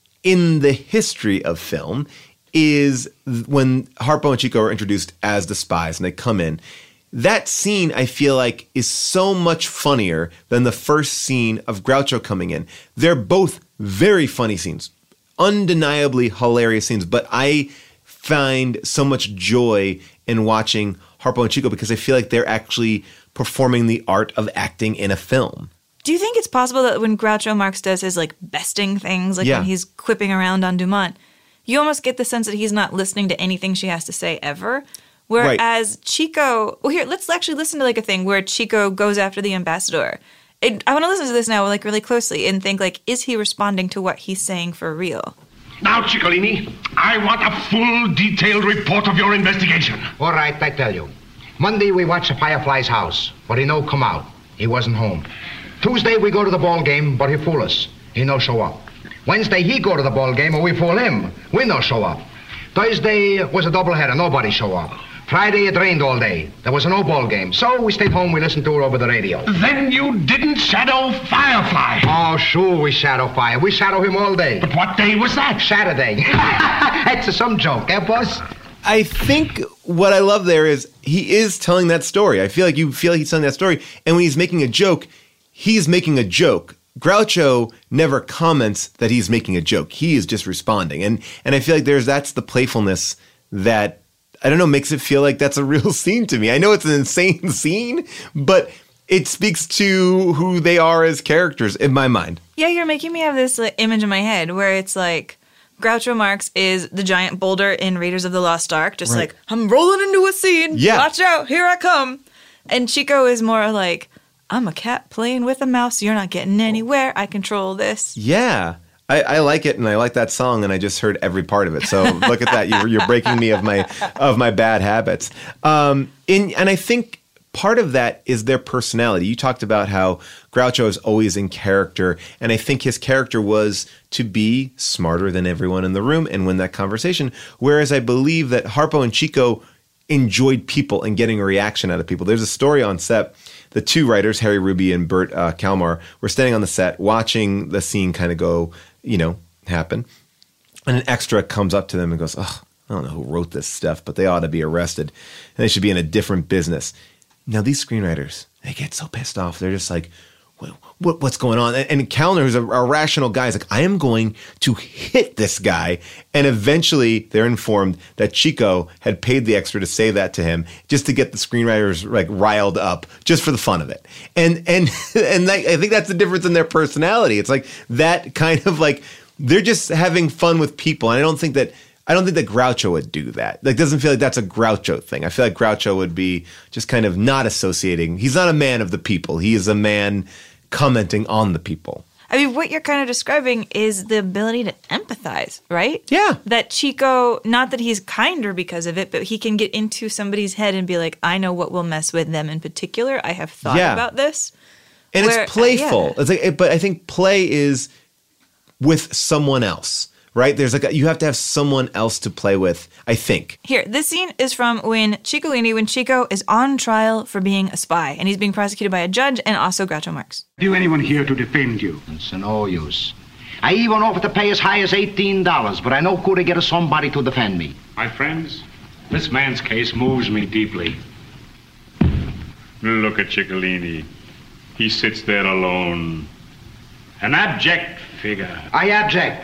[SPEAKER 7] in the history of film, is when Harpo and Chico are introduced as the spies and they come in. That scene, I feel like, is so much funnier than the first scene of Groucho coming in. They're both very funny scenes, undeniably hilarious scenes, but I find so much joy in watching Harpo and Chico because I feel like they're actually performing the art of acting in a film.
[SPEAKER 6] Do you think it's possible that when Groucho Marx does his besting things, when he's quipping around on Dumont, you almost get the sense that he's not listening to anything she has to say ever? Whereas Chico, well, here, let's actually listen to a thing where Chico goes after the ambassador. I want to listen to this now really closely and think is he responding to what he's saying for real?
[SPEAKER 13] Now, Ciccolini, I want a full, detailed report of your investigation.
[SPEAKER 14] All right, I tell you. Monday, we watch the Firefly's house, but he no come out. He wasn't home. Tuesday, we go to the ball game, but he fool us. He no show up. Wednesday, he go to the ball game, and we fool him. We no show up. Thursday was a doubleheader. Nobody show up. Friday, it rained all day. There was no ball game. So we stayed home. We listened to her over the radio.
[SPEAKER 13] Then you didn't shadow Firefly.
[SPEAKER 14] Oh, sure, we shadow Fire. We shadow him all day.
[SPEAKER 13] But what day was that?
[SPEAKER 14] Saturday. That's some joke, eh, boss?
[SPEAKER 7] I think what I love there is he is telling that story. I feel like you feel like he's telling that story. And when he's making a joke, he's making a joke. Groucho never comments that he's making a joke. He is just responding. And I feel like that's the playfulness that, I don't know, makes it feel like that's a real scene to me. I know it's an insane scene, but it speaks to who they are as characters in my mind.
[SPEAKER 6] Yeah, you're making me have this image in my head where it's Groucho Marx is the giant boulder in Raiders of the Lost Ark, just I'm rolling into a scene.
[SPEAKER 7] Yeah.
[SPEAKER 6] Watch out, here I come. And Chico is more I'm a cat playing with a mouse. You're not getting anywhere. I control this.
[SPEAKER 7] Yeah. I like it, and I like that song, and I just heard every part of it. So look at that. You're breaking me of my bad habits. And I think part of that is their personality. You talked about how Groucho is always in character, and I think his character was to be smarter than everyone in the room and win that conversation, whereas I believe that Harpo and Chico enjoyed people and getting a reaction out of people. There's a story on set. The two writers, Harry Ruby and Bert Kalmar, were standing on the set watching the scene kind of go, happen. And an extra comes up to them and goes, I don't know who wrote this stuff, but they ought to be arrested. And they should be in a different business. Now, these screenwriters, they get so pissed off. They're just like, what's going on? And Kellner, who's a rational guy, is like, I am going to hit this guy. And eventually they're informed that Chico had paid the extra to say that to him just to get the screenwriters riled up just for the fun of it. And I think that's the difference in their personality. It's that kind of they're just having fun with people. And I don't think that Groucho would do that. Doesn't feel like that's a Groucho thing. I feel like Groucho would be just kind of not associating. He's not a man of the people. He is a man commenting on the people.
[SPEAKER 6] I mean, what you're kind of describing is the ability to empathize, right?
[SPEAKER 7] Yeah.
[SPEAKER 6] That Chico, not that he's kinder because of it, but he can get into somebody's head and be like, I know what will mess with them in particular. I have thought about this.
[SPEAKER 7] And it's playful. It's like, but I think play is with someone else, right? There's you have to have someone else to play with, I think.
[SPEAKER 6] Here, this scene is from when Chico is on trial for being a spy, and he's being prosecuted by a judge and also Groucho Marx.
[SPEAKER 14] Do anyone here to defend you? It's no use. I even offered to pay as high as $18, but I know could get somebody to defend me.
[SPEAKER 9] My friends, this man's case moves me deeply. Look at Ciccolini. He sits there alone. An abject figure.
[SPEAKER 14] I object.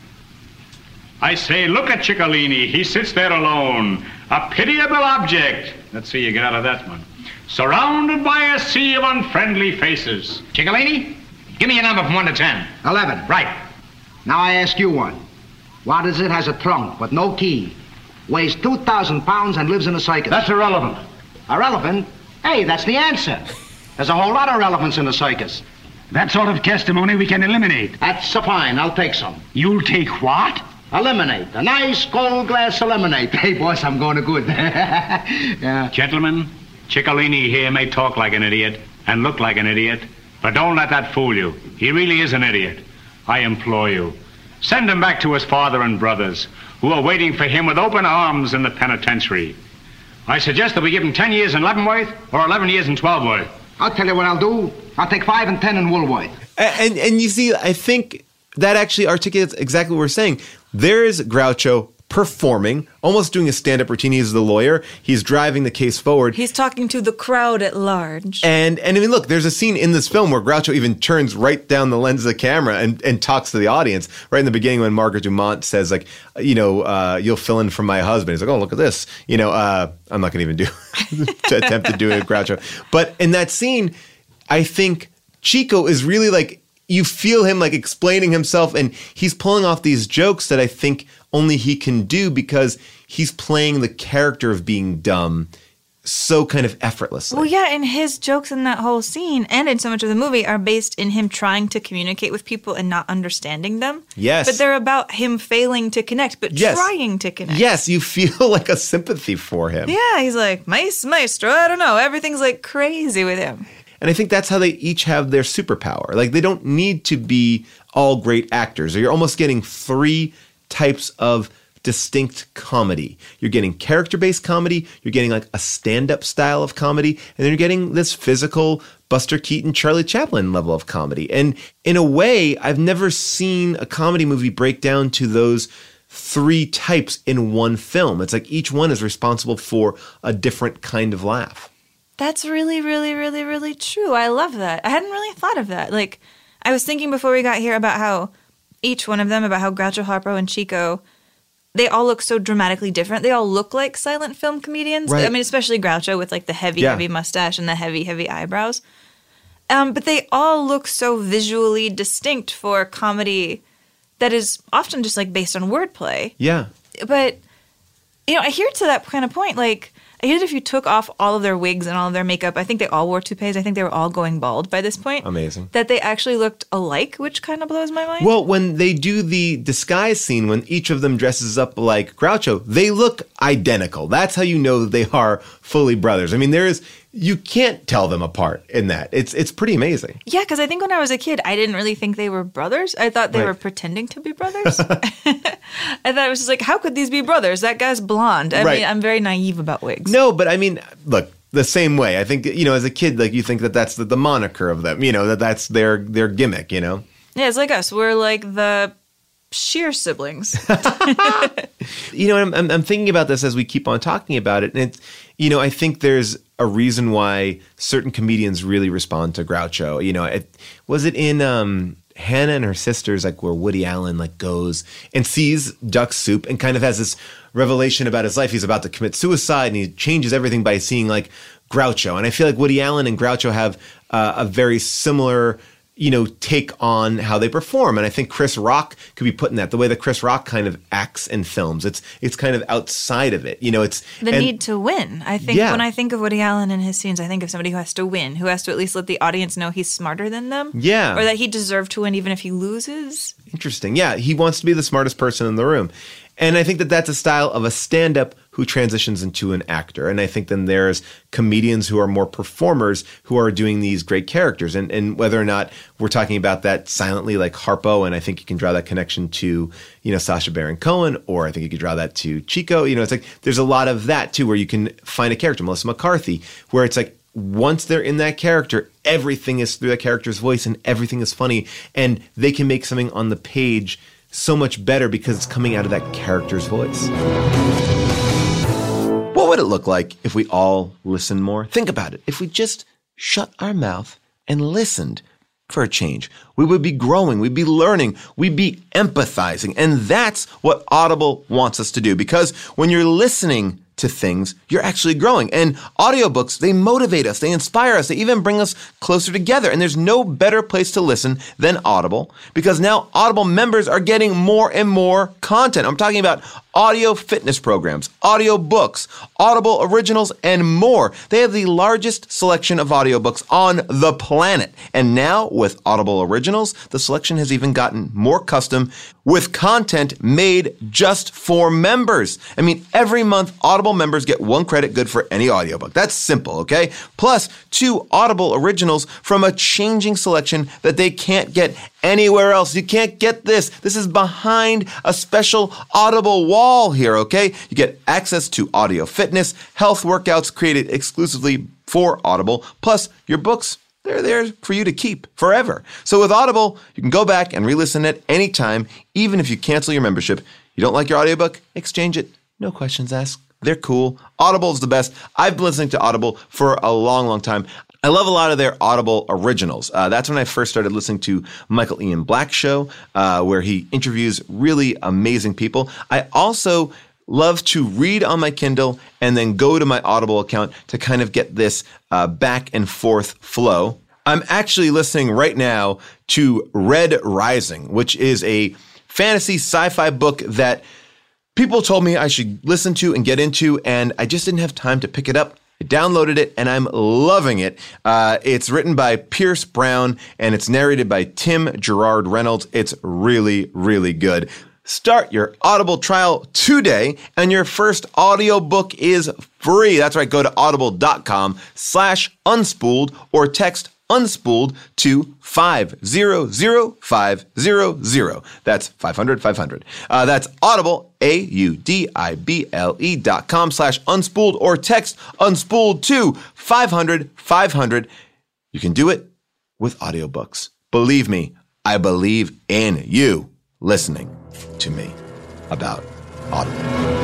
[SPEAKER 9] I say, look at Ciccolini. He sits there alone. A pitiable object. Let's see you get out of that one. Surrounded by a sea of unfriendly faces.
[SPEAKER 14] Ciccolini, give me a number from 1 to 10. 11. Right. Now I ask you one. What is it? Has a trunk, but no key. Weighs 2,000 pounds and lives in a circus.
[SPEAKER 9] That's irrelevant.
[SPEAKER 14] Irrelevant? Hey, that's the answer. There's a whole lot of relevance in the circus.
[SPEAKER 13] That sort of testimony we can eliminate.
[SPEAKER 14] That's fine. I'll take some.
[SPEAKER 13] You'll take what?
[SPEAKER 14] Eliminate. A nice cold glass of lemonade. Hey, boss, I'm going to good. Yeah.
[SPEAKER 9] Gentlemen, Ciccolini here may talk like an idiot and look like an idiot, but don't let that fool you. He really is an idiot. I implore you. Send him back to his father and brothers, who are waiting for him with open arms in the penitentiary. I suggest that we give him 10 years in Leavenworth or 11 years in Twelveworth.
[SPEAKER 14] I'll tell you what I'll do. I'll take 5 and 10 in Woolworth.
[SPEAKER 7] And you see, I think that actually articulates exactly what we're saying. There is Groucho performing, almost doing a stand-up routine. He's the lawyer. He's driving the case forward.
[SPEAKER 6] He's talking to the crowd at large.
[SPEAKER 7] And I mean, look, there's a scene in this film where Groucho even turns right down the lens of the camera and talks to the audience. Right in the beginning when Margaret Dumont says, like, you'll fill in for my husband. He's like, oh, look at this. I'm not going to even to attempt to do it with Groucho. But in that scene, I think Chico is really like, you feel him like explaining himself, and he's pulling off these jokes that I think only he can do because he's playing the character of being dumb so kind of effortlessly.
[SPEAKER 6] Well, yeah, and his jokes in that whole scene and in so much of the movie are based in him trying to communicate with people and not understanding them.
[SPEAKER 7] Yes.
[SPEAKER 6] But they're about him failing to connect, but trying to connect.
[SPEAKER 7] Yes, you feel like a sympathy for him.
[SPEAKER 6] Yeah, he's like, maestro, I don't know. Everything's like crazy with him.
[SPEAKER 7] And I think that's how they each have their superpower. Like, they don't need to be all great actors. You're almost getting 3 types of distinct comedy. You're getting character-based comedy, you're getting like a stand-up style of comedy, and then you're getting this physical Buster Keaton, Charlie Chaplin level of comedy. And in a way, I've never seen a comedy movie break down to those 3 types in one film. It's like each one is responsible for a different kind of laugh.
[SPEAKER 6] That's really, really, really, really true. I love that. I hadn't really thought of that. Like, I was thinking before we got here about how each one of them, about how Groucho, Harpo, and Chico, they all look so dramatically different. They all look like silent film comedians.
[SPEAKER 7] Right.
[SPEAKER 6] I mean, especially Groucho with like the heavy mustache and the heavy eyebrows. But they all look so visually distinct for comedy that is often just like based on wordplay.
[SPEAKER 7] Yeah.
[SPEAKER 6] But, I hear to that kind of point, like, I hear that if you took off all of their wigs and all of their makeup, I think they all wore toupees. I think they were all going bald by this point.
[SPEAKER 7] Amazing.
[SPEAKER 6] That they actually looked alike, which kind of blows my mind.
[SPEAKER 7] Well, when they do the disguise scene, when each of them dresses up like Groucho, they look identical. That's how you know that they are fully brothers. I mean, you can't tell them apart in that. It's pretty amazing.
[SPEAKER 6] Yeah, because I think when I was a kid, I didn't really think they were brothers. I thought they were pretending to be brothers. I thought it was just like, how could these be brothers? That guy's blonde. I mean, I'm very naive about wigs.
[SPEAKER 7] No, but I mean, look, the same way. I think, as a kid, like, you think that that's the moniker of them, that's their gimmick, Yeah,
[SPEAKER 6] it's like us. We're like the Shear siblings.
[SPEAKER 7] I'm thinking about this as we keep on talking about it. And it's, I think there's a reason why certain comedians really respond to Groucho. Was it in Hannah and Her Sisters, like where Woody Allen like goes and sees Duck Soup and kind of has this revelation about his life. He's about to commit suicide and he changes everything by seeing like Groucho. And I feel like Woody Allen and Groucho have a very similar take on how they perform. And I think Chris Rock could be put in that, the way that Chris Rock kind of acts in films. It's kind of outside of it. It's
[SPEAKER 6] the need to win. I think when I think of Woody Allen and his scenes, I think of somebody who has to win, who has to at least let the audience know he's smarter than them.
[SPEAKER 7] Yeah.
[SPEAKER 6] Or that he deserved to win even if he loses.
[SPEAKER 7] Interesting. Yeah, he wants to be the smartest person in the room. And I think that that's a style of a stand-up who transitions into an actor. And I think then there's comedians who are more performers who are doing these great characters. And whether or not we're talking about that silently like Harpo, and I think you can draw that connection to, Sacha Baron Cohen, or I think you could draw that to Chico. It's like there's a lot of that too, where you can find a character, Melissa McCarthy, where it's like once they're in that character, everything is through that character's voice and everything is funny. And they can make something on the page so much better because it's coming out of that character's voice. What would it look like if we all listened more? Think about it. If we just shut our mouth and listened for a change, we would be growing, we'd be learning, we'd be empathizing. And that's what Audible wants us to do, because when you're listening to things, you're actually growing. And audiobooks, they motivate us, they inspire us, they even bring us closer together. And there's no better place to listen than Audible, because now Audible members are getting more and more content. I'm talking about audio fitness programs, audio books, Audible originals, and more. They have the largest selection of audiobooks on the planet. And now with Audible originals, the selection has even gotten more custom with content made just for members. I mean, every month, Audible members get 1 credit good for any audiobook. That's simple, okay? Plus 2 Audible originals from a changing selection that they can't get anywhere else. You can't get this. This is behind a special Audible wall here, okay? You get access to audio fitness, health workouts created exclusively for Audible, plus your books. They're there for you to keep forever. So with Audible, you can go back and re-listen at any time, even if you cancel your membership. You don't like your audiobook? Exchange it. No questions asked. They're cool. Audible is the best. I've been listening to Audible for a long, long time. I love a lot of their Audible originals. That's when I first started listening to Michael Ian Black's show, where he interviews really amazing people. I also love to read on my Kindle and then go to my Audible account to kind of get this back and forth flow. I'm actually listening right now to Red Rising, which is a fantasy sci-fi book that people told me I should listen to and get into, and I just didn't have time to pick it up. I downloaded it, and I'm loving it. It's written by Pierce Brown, and it's narrated by Tim Gerard Reynolds. It's really, really good. Start your Audible trial today, and your first audiobook is free. That's right. Go to audible.com/unspooled or text unspooled to 500500. That's 500. That's Audible, AUDIBLE.com/unspooled or text unspooled to 500. You can do it with audiobooks. Believe me, I believe in you listening to me about Audible.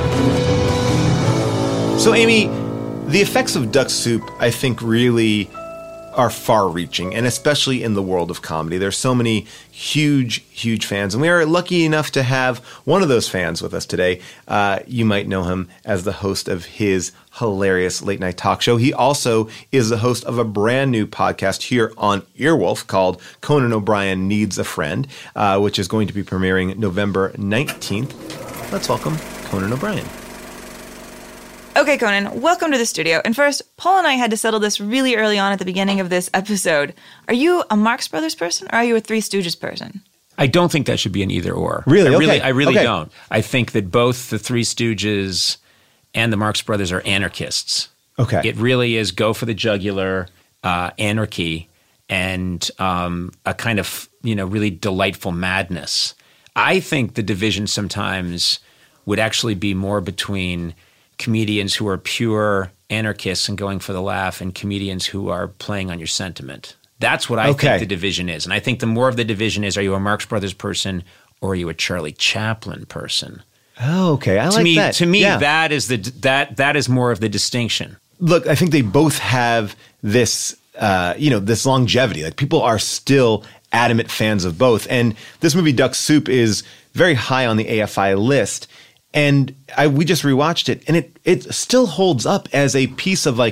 [SPEAKER 7] So, Amy, the effects of Duck Soup, I think, really are far-reaching, and especially in the world of comedy. There's so many huge, huge fans, and we are lucky enough to have one of those fans with us today. You might know him as the host of his hilarious late-night talk show. He also is the host of a brand new podcast here on Earwolf called Conan O'Brien Needs a Friend, which is going to be premiering November 19th. Let's welcome Conan O'Brien.
[SPEAKER 6] Okay, Conan, welcome to the studio. And first, Paul and I had to settle this really early on at the beginning of this episode. Are you a Marx Brothers person, or are you a Three Stooges person?
[SPEAKER 15] I don't think that should be an either or.
[SPEAKER 7] Really?
[SPEAKER 15] I really don't. I think that both the Three Stooges and the Marx Brothers are anarchists.
[SPEAKER 7] Okay.
[SPEAKER 15] It really is go for the jugular, anarchy, and a kind of, really delightful madness. I think the division sometimes would actually be more between comedians who are pure anarchists and going for the laugh and comedians who are playing on your sentiment. That's what I think the division is. And I think the more of the division is, are you a Marx Brothers person or are you a Charlie Chaplin person?
[SPEAKER 7] Oh, okay. I like that.
[SPEAKER 15] To me, that is that is more of the distinction.
[SPEAKER 7] Look, I think they both have this, this longevity. Like, people are still adamant fans of both. And this movie, Duck Soup, is very high on the AFI list. And we just rewatched it, and it still holds up as a piece of, like,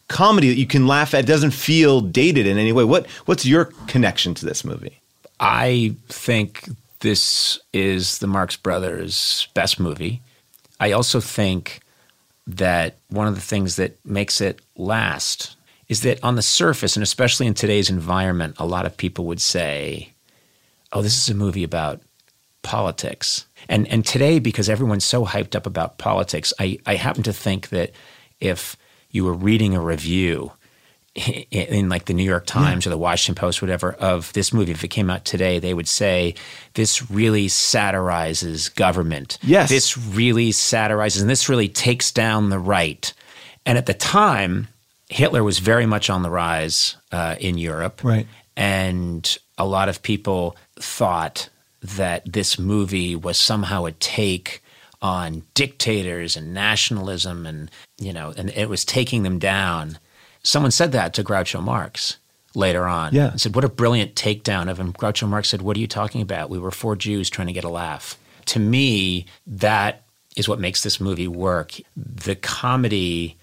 [SPEAKER 7] comedy that you can laugh at. It doesn't feel dated in any way. What's your connection to this movie?
[SPEAKER 15] I think this is the Marx Brothers' best movie. I also think that one of the things that makes it last is that on the surface, and especially in today's environment, a lot of people would say, oh, this is a movie about politics. And today, because everyone's so hyped up about politics, I happen to think that if you were reading a review in like the New York Times or the Washington Post, whatever, of this movie, if it came out today, they would say, this really satirizes government.
[SPEAKER 7] Yes.
[SPEAKER 15] This really satirizes, and this really takes down the right. And at the time, Hitler was very much on the rise in Europe.
[SPEAKER 7] Right.
[SPEAKER 15] And a lot of people thought that this movie was somehow a take on dictators and nationalism and it was taking them down. Someone said that to Groucho Marx later on.
[SPEAKER 7] Yeah.
[SPEAKER 15] And said, what a brilliant takedown of him. Groucho Marx said, what are you talking about? We were 4 Jews trying to get a laugh. To me, that is what makes this movie work. The comedy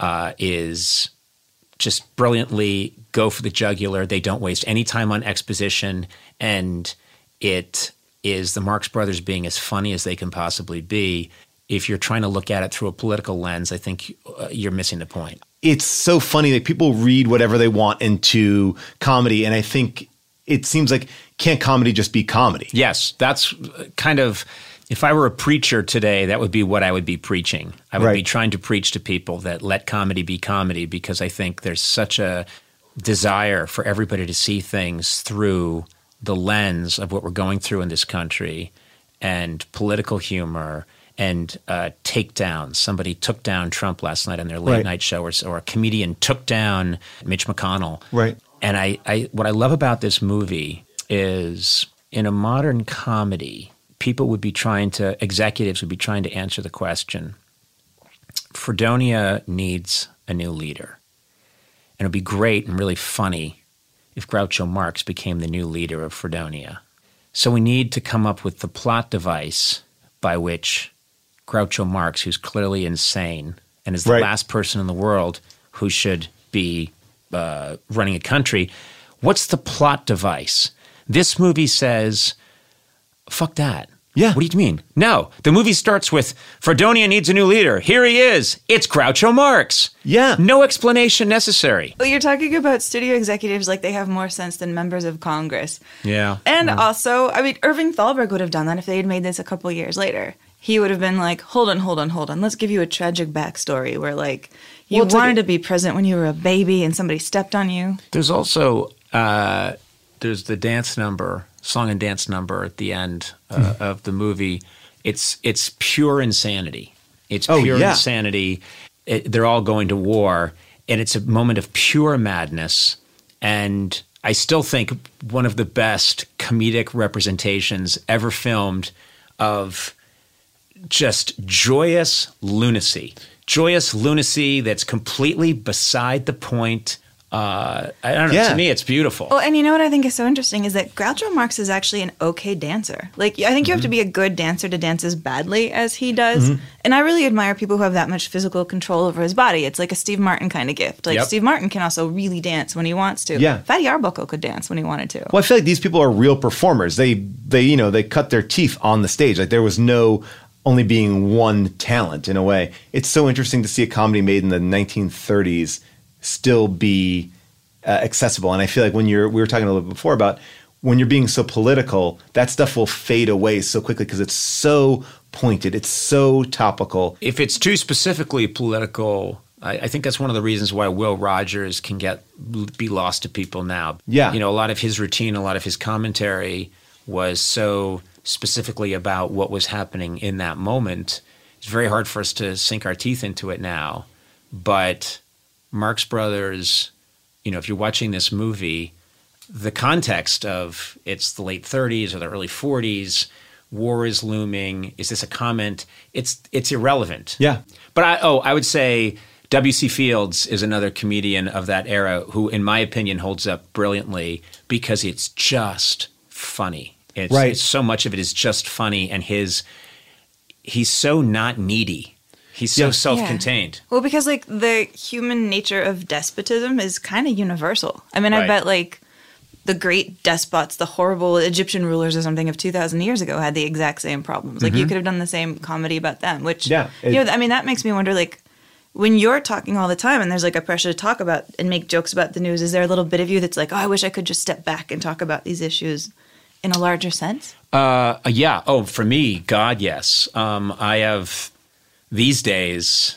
[SPEAKER 15] is just brilliantly go for the jugular. They don't waste any time on exposition. And it is the Marx Brothers being as funny as they can possibly be. If you're trying to look at it through a political lens, I think you're missing the point.
[SPEAKER 7] It's so funny that people read whatever they want into comedy, and I think it seems like, can't comedy just be comedy?
[SPEAKER 15] Yes, that's kind of, if I were a preacher today, that would be what I would be preaching. I would be trying to preach to people that let comedy be comedy, because I think there's such a desire for everybody to see things through the lens of what we're going through in this country, and political humor and takedowns. Somebody took down Trump last night on their late night show, or a comedian took down Mitch McConnell.
[SPEAKER 7] Right.
[SPEAKER 15] And I what I love about this movie is, in a modern comedy, executives would be trying to answer the question, Fredonia needs a new leader. And it would be great and really funny if Groucho Marx became the new leader of Fredonia. So we need to come up with the plot device by which Groucho Marx, who's clearly insane and is the last person in the world who should be running a country, what's the plot device? This movie says, fuck that.
[SPEAKER 7] Yeah.
[SPEAKER 15] What do you mean? No. The movie starts with, Fredonia needs a new leader. Here he is. It's Groucho Marx.
[SPEAKER 7] Yeah.
[SPEAKER 15] No explanation necessary.
[SPEAKER 6] Well, you're talking about studio executives like they have more sense than members of Congress.
[SPEAKER 15] Yeah.
[SPEAKER 6] And also, I mean, Irving Thalberg would have done that if they had made this a couple years later. He would have been like, hold on. Let's give you a tragic backstory where, like, you wanted to be present when you were a baby and somebody stepped on you.
[SPEAKER 15] There's also, there's the dance number, song and dance number at the end of the movie. It's pure insanity. It's pure insanity. They're all going to war, and it's a moment of pure madness. And I still think one of the best comedic representations ever filmed of just joyous lunacy that's completely beside the point. I don't know. To me, it's beautiful.
[SPEAKER 6] Well, and you know what I think is so interesting is that Groucho Marx is actually an okay dancer. Like, I think you have to be a good dancer to dance as badly as he does. And I really admire people who have that much physical control over his body. It's like a Steve Martin kind of gift. Like, Steve Martin can also really dance when he wants to.
[SPEAKER 7] Yeah.
[SPEAKER 6] Fatty Arbuckle could dance when he wanted to.
[SPEAKER 7] Well, I feel like these people are real performers. They cut their teeth on the stage. Like, there was no only being one talent in a way. It's so interesting to see a comedy made in the 1930s still be accessible. And I feel like we were talking a little bit before about when you're being so political, that stuff will fade away so quickly because it's so pointed. It's so topical.
[SPEAKER 15] If it's too specifically political, I think that's one of the reasons why Will Rogers can be lost to people now.
[SPEAKER 7] Yeah.
[SPEAKER 15] You know, a lot of his routine, a lot of his commentary was so specifically about what was happening in that moment. It's very hard for us to sink our teeth into it now. But Marx Brothers, if you're watching this movie, the context of it's the late 30s or the early 40s, war is looming. Is this a comment? It's irrelevant.
[SPEAKER 7] Yeah.
[SPEAKER 15] But I would say W.C. Fields is another comedian of that era who, in my opinion, holds up brilliantly because it's just funny. It's so much of it is just funny, and he's so not needy. He's so self-contained.
[SPEAKER 6] Yeah. Well, because like the human nature of despotism is kind of universal. I mean, I
[SPEAKER 15] Right.
[SPEAKER 6] bet like the great despots, the horrible Egyptian rulers or something of 2,000 years ago had the exact same problems. Like you could have done the same comedy about them, which, I mean, that makes me wonder, like, when you're talking all the time and there's like a pressure to talk about and make jokes about the news, is there a little bit of you that's like, oh, I wish I could just step back and talk about these issues in a larger sense?
[SPEAKER 15] Yeah. Oh, for me, God, yes. I have these days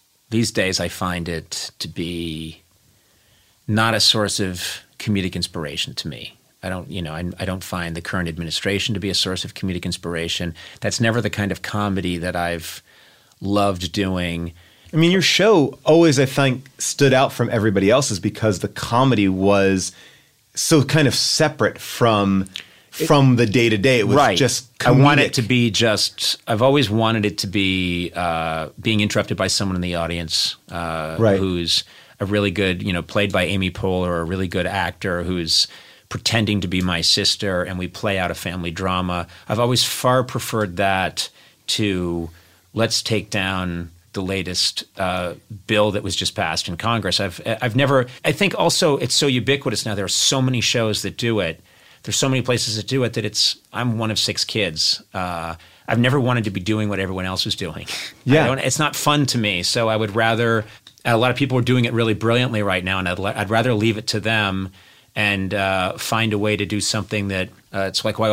[SPEAKER 15] I find it to be not a source of comedic inspiration to me. I don't find the current administration to be a source of comedic inspiration. That's never the kind of comedy that I've loved doing.
[SPEAKER 7] I mean, your show always, I think, stood out from everybody else's because the comedy was so kind of separate from the day-to-day. It was just comedic.
[SPEAKER 15] I want it to be just – I've always wanted it to be being interrupted by someone in the audience who's a really good – played by Amy Poehler, a really good actor who's pretending to be my sister, and we play out a family drama. I've always far preferred that to let's take down – the latest bill that was just passed in Congress. I've never – I think also it's so ubiquitous now. There are so many shows that do it. There's so many places that do it that I'm one of 6 kids. I've never wanted to be doing what everyone else is doing.
[SPEAKER 7] Yeah.
[SPEAKER 15] It's not fun to me. So I would rather – a lot of people are doing it really brilliantly right now, and I'd rather leave it to them and find a way to do something that it's like why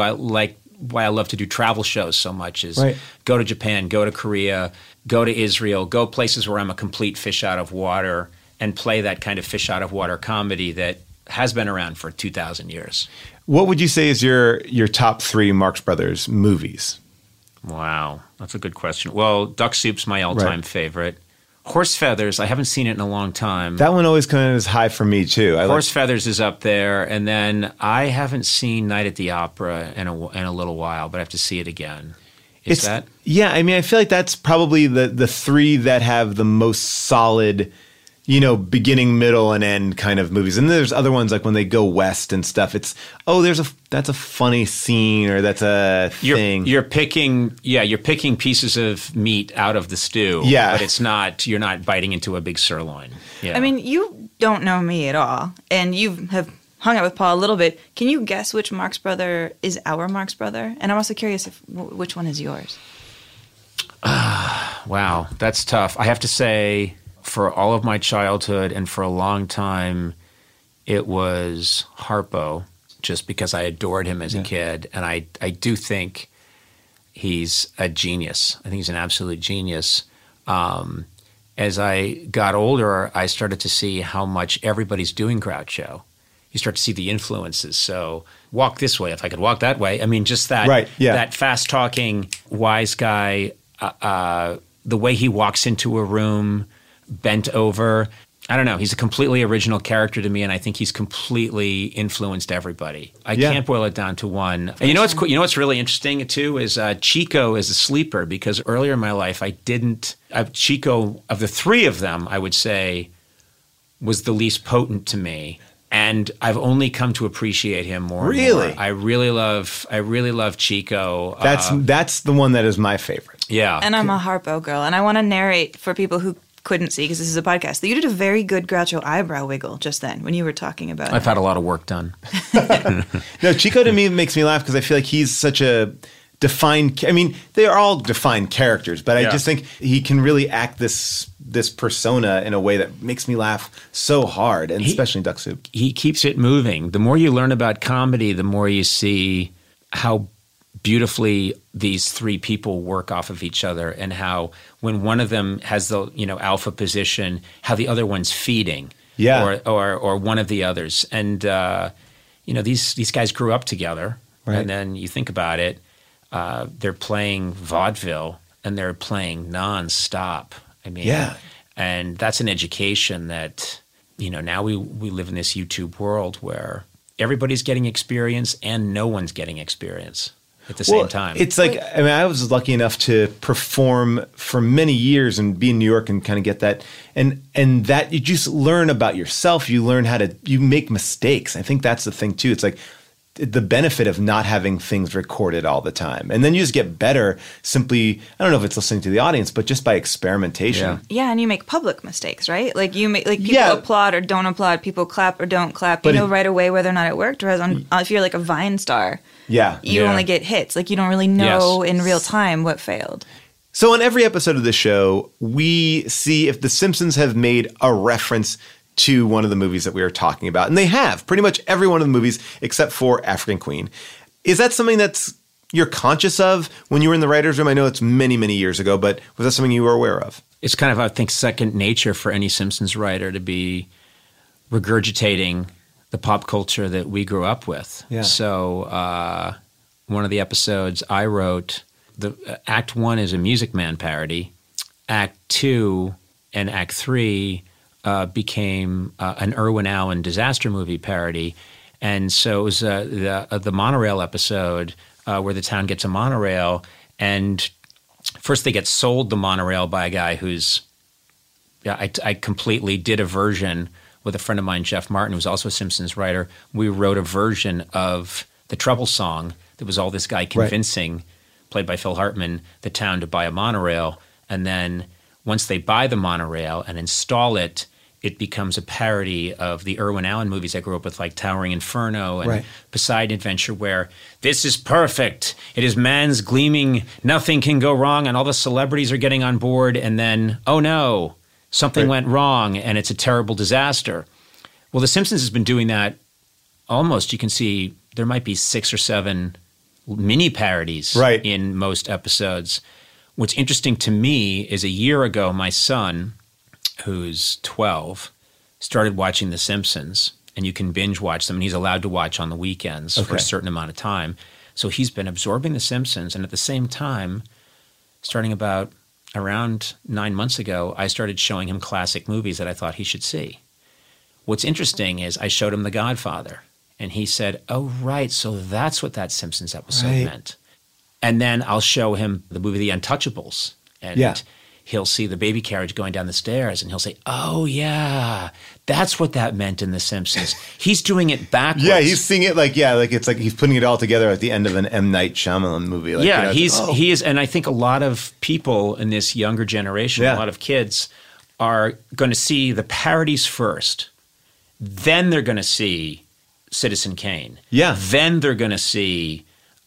[SPEAKER 15] I love to do travel shows so much is go to Japan, go to Korea – go to Israel, go places where I'm a complete fish out of water and play that kind of fish out of water comedy that has been around for 2,000 years.
[SPEAKER 7] What would you say is your top 3 Marx Brothers movies?
[SPEAKER 15] Wow, that's a good question. Well, Duck Soup's my all-time favorite. Horse Feathers, I haven't seen it in a long time.
[SPEAKER 7] That one always kind of is high for me too.
[SPEAKER 15] Horse Feathers is up there, and then I haven't seen Night at the Opera in a little while, but I have to see it again. Yeah, I mean, I feel like that's probably the 3 that have the most solid, beginning, middle, and end kind of movies. And there's other ones like when they go west and stuff. It's that's a funny scene or that's a thing. You're picking pieces of meat out of the stew.
[SPEAKER 7] Yeah,
[SPEAKER 15] but you're not biting into a big sirloin. Yeah.
[SPEAKER 6] I mean, you don't know me at all, and you have hung out with Paul a little bit. Can you guess which Marx Brother is our Marx Brother? And I'm also curious which one is yours.
[SPEAKER 15] Wow, that's tough. I have to say, for all of my childhood and for a long time, it was Harpo, just because I adored him as a kid. And I do think he's a genius. I think he's an absolute genius. As I got older, I started to see how much everybody's doing Groucho. You start to see the influences. So walk this way if I could walk that way. I mean, just that that fast-talking, wise guy, the way he walks into a room bent over. I don't know. He's a completely original character to me, and I think he's completely influenced everybody. I can't boil it down to one. And you know what's cool? You know what's really interesting too is Chico is a sleeper because earlier in my life Chico, of the 3 of them, I would say was the least potent to me. And I've only come to appreciate him more.
[SPEAKER 7] Really?
[SPEAKER 15] And more. I really love Chico.
[SPEAKER 7] That's the one that is my favorite.
[SPEAKER 15] Yeah.
[SPEAKER 6] And I'm a Harpo girl, and I want to narrate for people who couldn't see because this is a podcast that you did a very good Groucho eyebrow wiggle just then when you were talking about
[SPEAKER 15] I've had a lot of work done.
[SPEAKER 7] No, Chico to me makes me laugh because I feel like he's such a defined. I mean, they are all defined characters, but I just think he can really act this persona in a way that makes me laugh so hard, and especially in Duck Soup.
[SPEAKER 15] He keeps it moving. The more you learn about comedy, the more you see how beautifully these 3 people work off of each other, and how when one of them has the alpha position, how the other one's feeding, or one of the others, and these guys grew up together, and then you think about it, they're playing vaudeville and they're playing nonstop. I mean, and that's an education that now we live in this YouTube world where everybody's getting experience and no one's getting experience at the same time.
[SPEAKER 7] It's like, I mean, I was lucky enough to perform for many years and be in New York and kind of get that. And that you just learn about yourself. You learn you make mistakes. I think that's the thing too. It's like the benefit of not having things recorded all the time. And then you just get better simply, I don't know if it's listening to the audience, but just by experimentation.
[SPEAKER 6] Yeah, and you make public mistakes, right? Like people applaud or don't applaud, people clap or don't clap. You know right away whether or not it worked. Whereas if you're like a Vine star, you only get hits. Like you don't really know in real time what failed.
[SPEAKER 7] So on every episode of the show, we see if The Simpsons have made a reference to one of the movies that we were talking about. And they have pretty much every one of the movies except for African Queen. Is that something that's you're conscious of when you were in the writer's room? I know it's many, many years ago, but was that something you were aware of?
[SPEAKER 15] It's kind of, I think, second nature for any Simpsons writer to be regurgitating the pop culture that we grew up with. Yeah. So one of the episodes I wrote, Act 1 is a Music Man parody. Act 2 and Act 3 became an Irwin Allen disaster movie parody. And so it was the monorail episode where the town gets a monorail. And first they get sold the monorail by a guy who's I completely did a version with a friend of mine, Jeff Martin, who's also a Simpsons writer. We wrote a version of the Trouble Song that was all this guy convincing, played by Phil Hartman, the town to buy a monorail. And then once they buy the monorail and install it, it becomes a parody of the Irwin Allen movies I grew up with, like Towering Inferno and Poseidon Adventure, where this is perfect. It is man's gleaming. Nothing can go wrong. And all the celebrities are getting on board. And then, oh no, something went wrong and it's a terrible disaster. Well, The Simpsons has been doing that almost. You can see there might be 6 or 7 mini parodies in most episodes. What's interesting to me is a year ago, my son, who's 12, started watching The Simpsons, and you can binge watch them, and he's allowed to watch on the weekends for a certain amount of time. So he's been absorbing The Simpsons, and at the same time, starting about around 9 months ago, I started showing him classic movies that I thought he should see. What's interesting is I showed him The Godfather, and he said, oh, right, so that's what that Simpsons episode meant. And then I'll show him the movie The Untouchables, and he'll see the baby carriage going down the stairs, and he'll say, oh, yeah, that's what that meant in The Simpsons. He's doing it backwards.
[SPEAKER 7] Yeah, he's seeing it like it's like he's putting it all together at the end of an M. Night Shyamalan movie. Like,
[SPEAKER 15] he is, and I think a lot of people in this younger generation, a lot of kids, are going to see the parodies first. Then they're going to see Citizen Kane. Yeah. Then they're going to see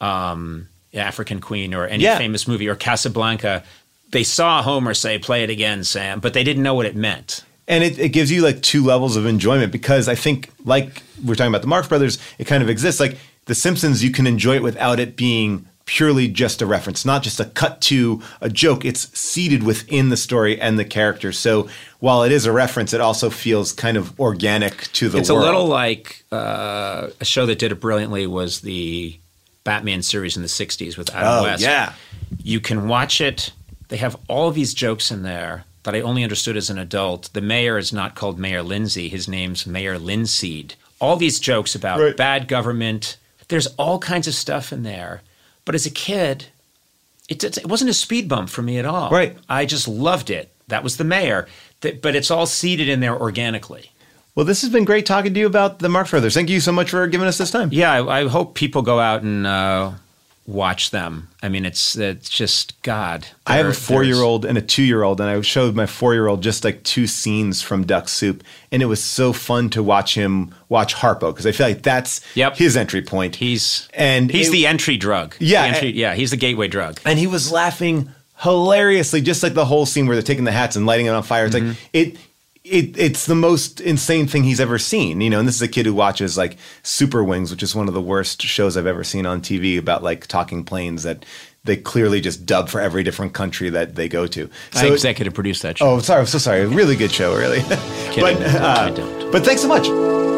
[SPEAKER 15] African Queen or any famous movie or Casablanca. They saw Homer say, play it again, Sam, but they didn't know what it meant.
[SPEAKER 7] And it gives you like 2 levels of enjoyment because I think, like we're talking about the Marx Brothers, it kind of exists. Like The Simpsons, you can enjoy it without it being purely just a reference, not just a cut to a joke. It's seated within the story and the characters. So while it is a reference, it also feels kind of organic to the world.
[SPEAKER 15] It's a little like a show that did it brilliantly was the Batman series in the 60s with Adam West. Yeah. You can watch it. They have all of these jokes in there that I only understood as an adult. The mayor is not called Mayor Lindsay. His name's Mayor Linseed. All these jokes about bad government. There's all kinds of stuff in there. But as a kid, it wasn't a speed bump for me at all. Right. I just loved it. That was the mayor. But it's all seated in there organically.
[SPEAKER 7] Well, this has been great talking to you about the Marx Brothers. Thank you so much for giving us this time.
[SPEAKER 15] Yeah, I hope people go out and watch them. I mean, it's just, God.
[SPEAKER 7] I have a 4-year-old and a 2-year-old, and I showed my 4-year-old just like 2 scenes from Duck Soup, and it was so fun to watch him watch Harpo, because I feel like that's his entry point.
[SPEAKER 15] He's the entry drug.
[SPEAKER 7] Yeah.
[SPEAKER 15] He's the gateway drug.
[SPEAKER 7] And he was laughing hilariously, just like the whole scene where they're taking the hats and lighting it on fire. It's like, it's the most insane thing he's ever seen, you know. And this is a kid who watches like Super Wings, which is one of the worst shows I've ever seen on TV about like talking planes that they clearly just dub for every different country that they go to.
[SPEAKER 15] So I executive produced that show.
[SPEAKER 7] Oh, sorry, I'm so sorry. Really good show, really.
[SPEAKER 15] Kidding. I don't.
[SPEAKER 7] But thanks so much.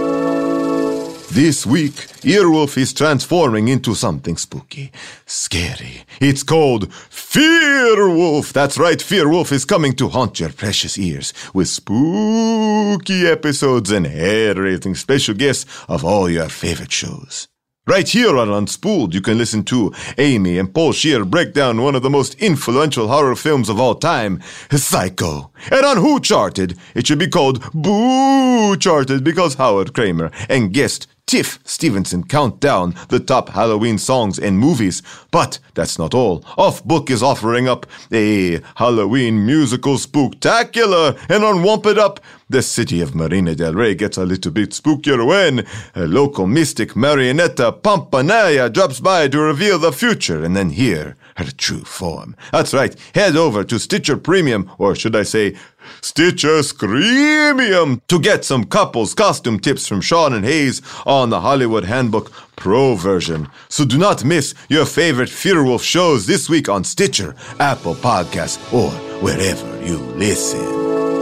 [SPEAKER 3] This week, Earwolf is transforming into something spooky, scary. It's called Fearwolf. That's right, Fearwolf is coming to haunt your precious ears with spooky episodes and hair-raising special guests of all your favorite shows. Right here on Unspooled, you can listen to Amy and Paul Scheer break down one of the most influential horror films of all time, Psycho. And on Who Charted, it should be called Boo Charted because Howard Kramer and guest Tiff Stevenson count down the top Halloween songs and movies. But that's not all. Off Book is offering up a Halloween musical spooktacular, and on Wump It Up, the city of Marina del Rey gets a little bit spookier when a local mystic Marianetta Pampanaya drops by to reveal the future and then hear her true form. That's right, head over to Stitcher Premium, or should I say Stitcher Screamium, to get some couples costume tips from Sean and Hayes on the Hollywood Handbook Pro version. So do not miss your favorite Fearwolf shows this week on Stitcher, Apple Podcasts, or wherever you listen.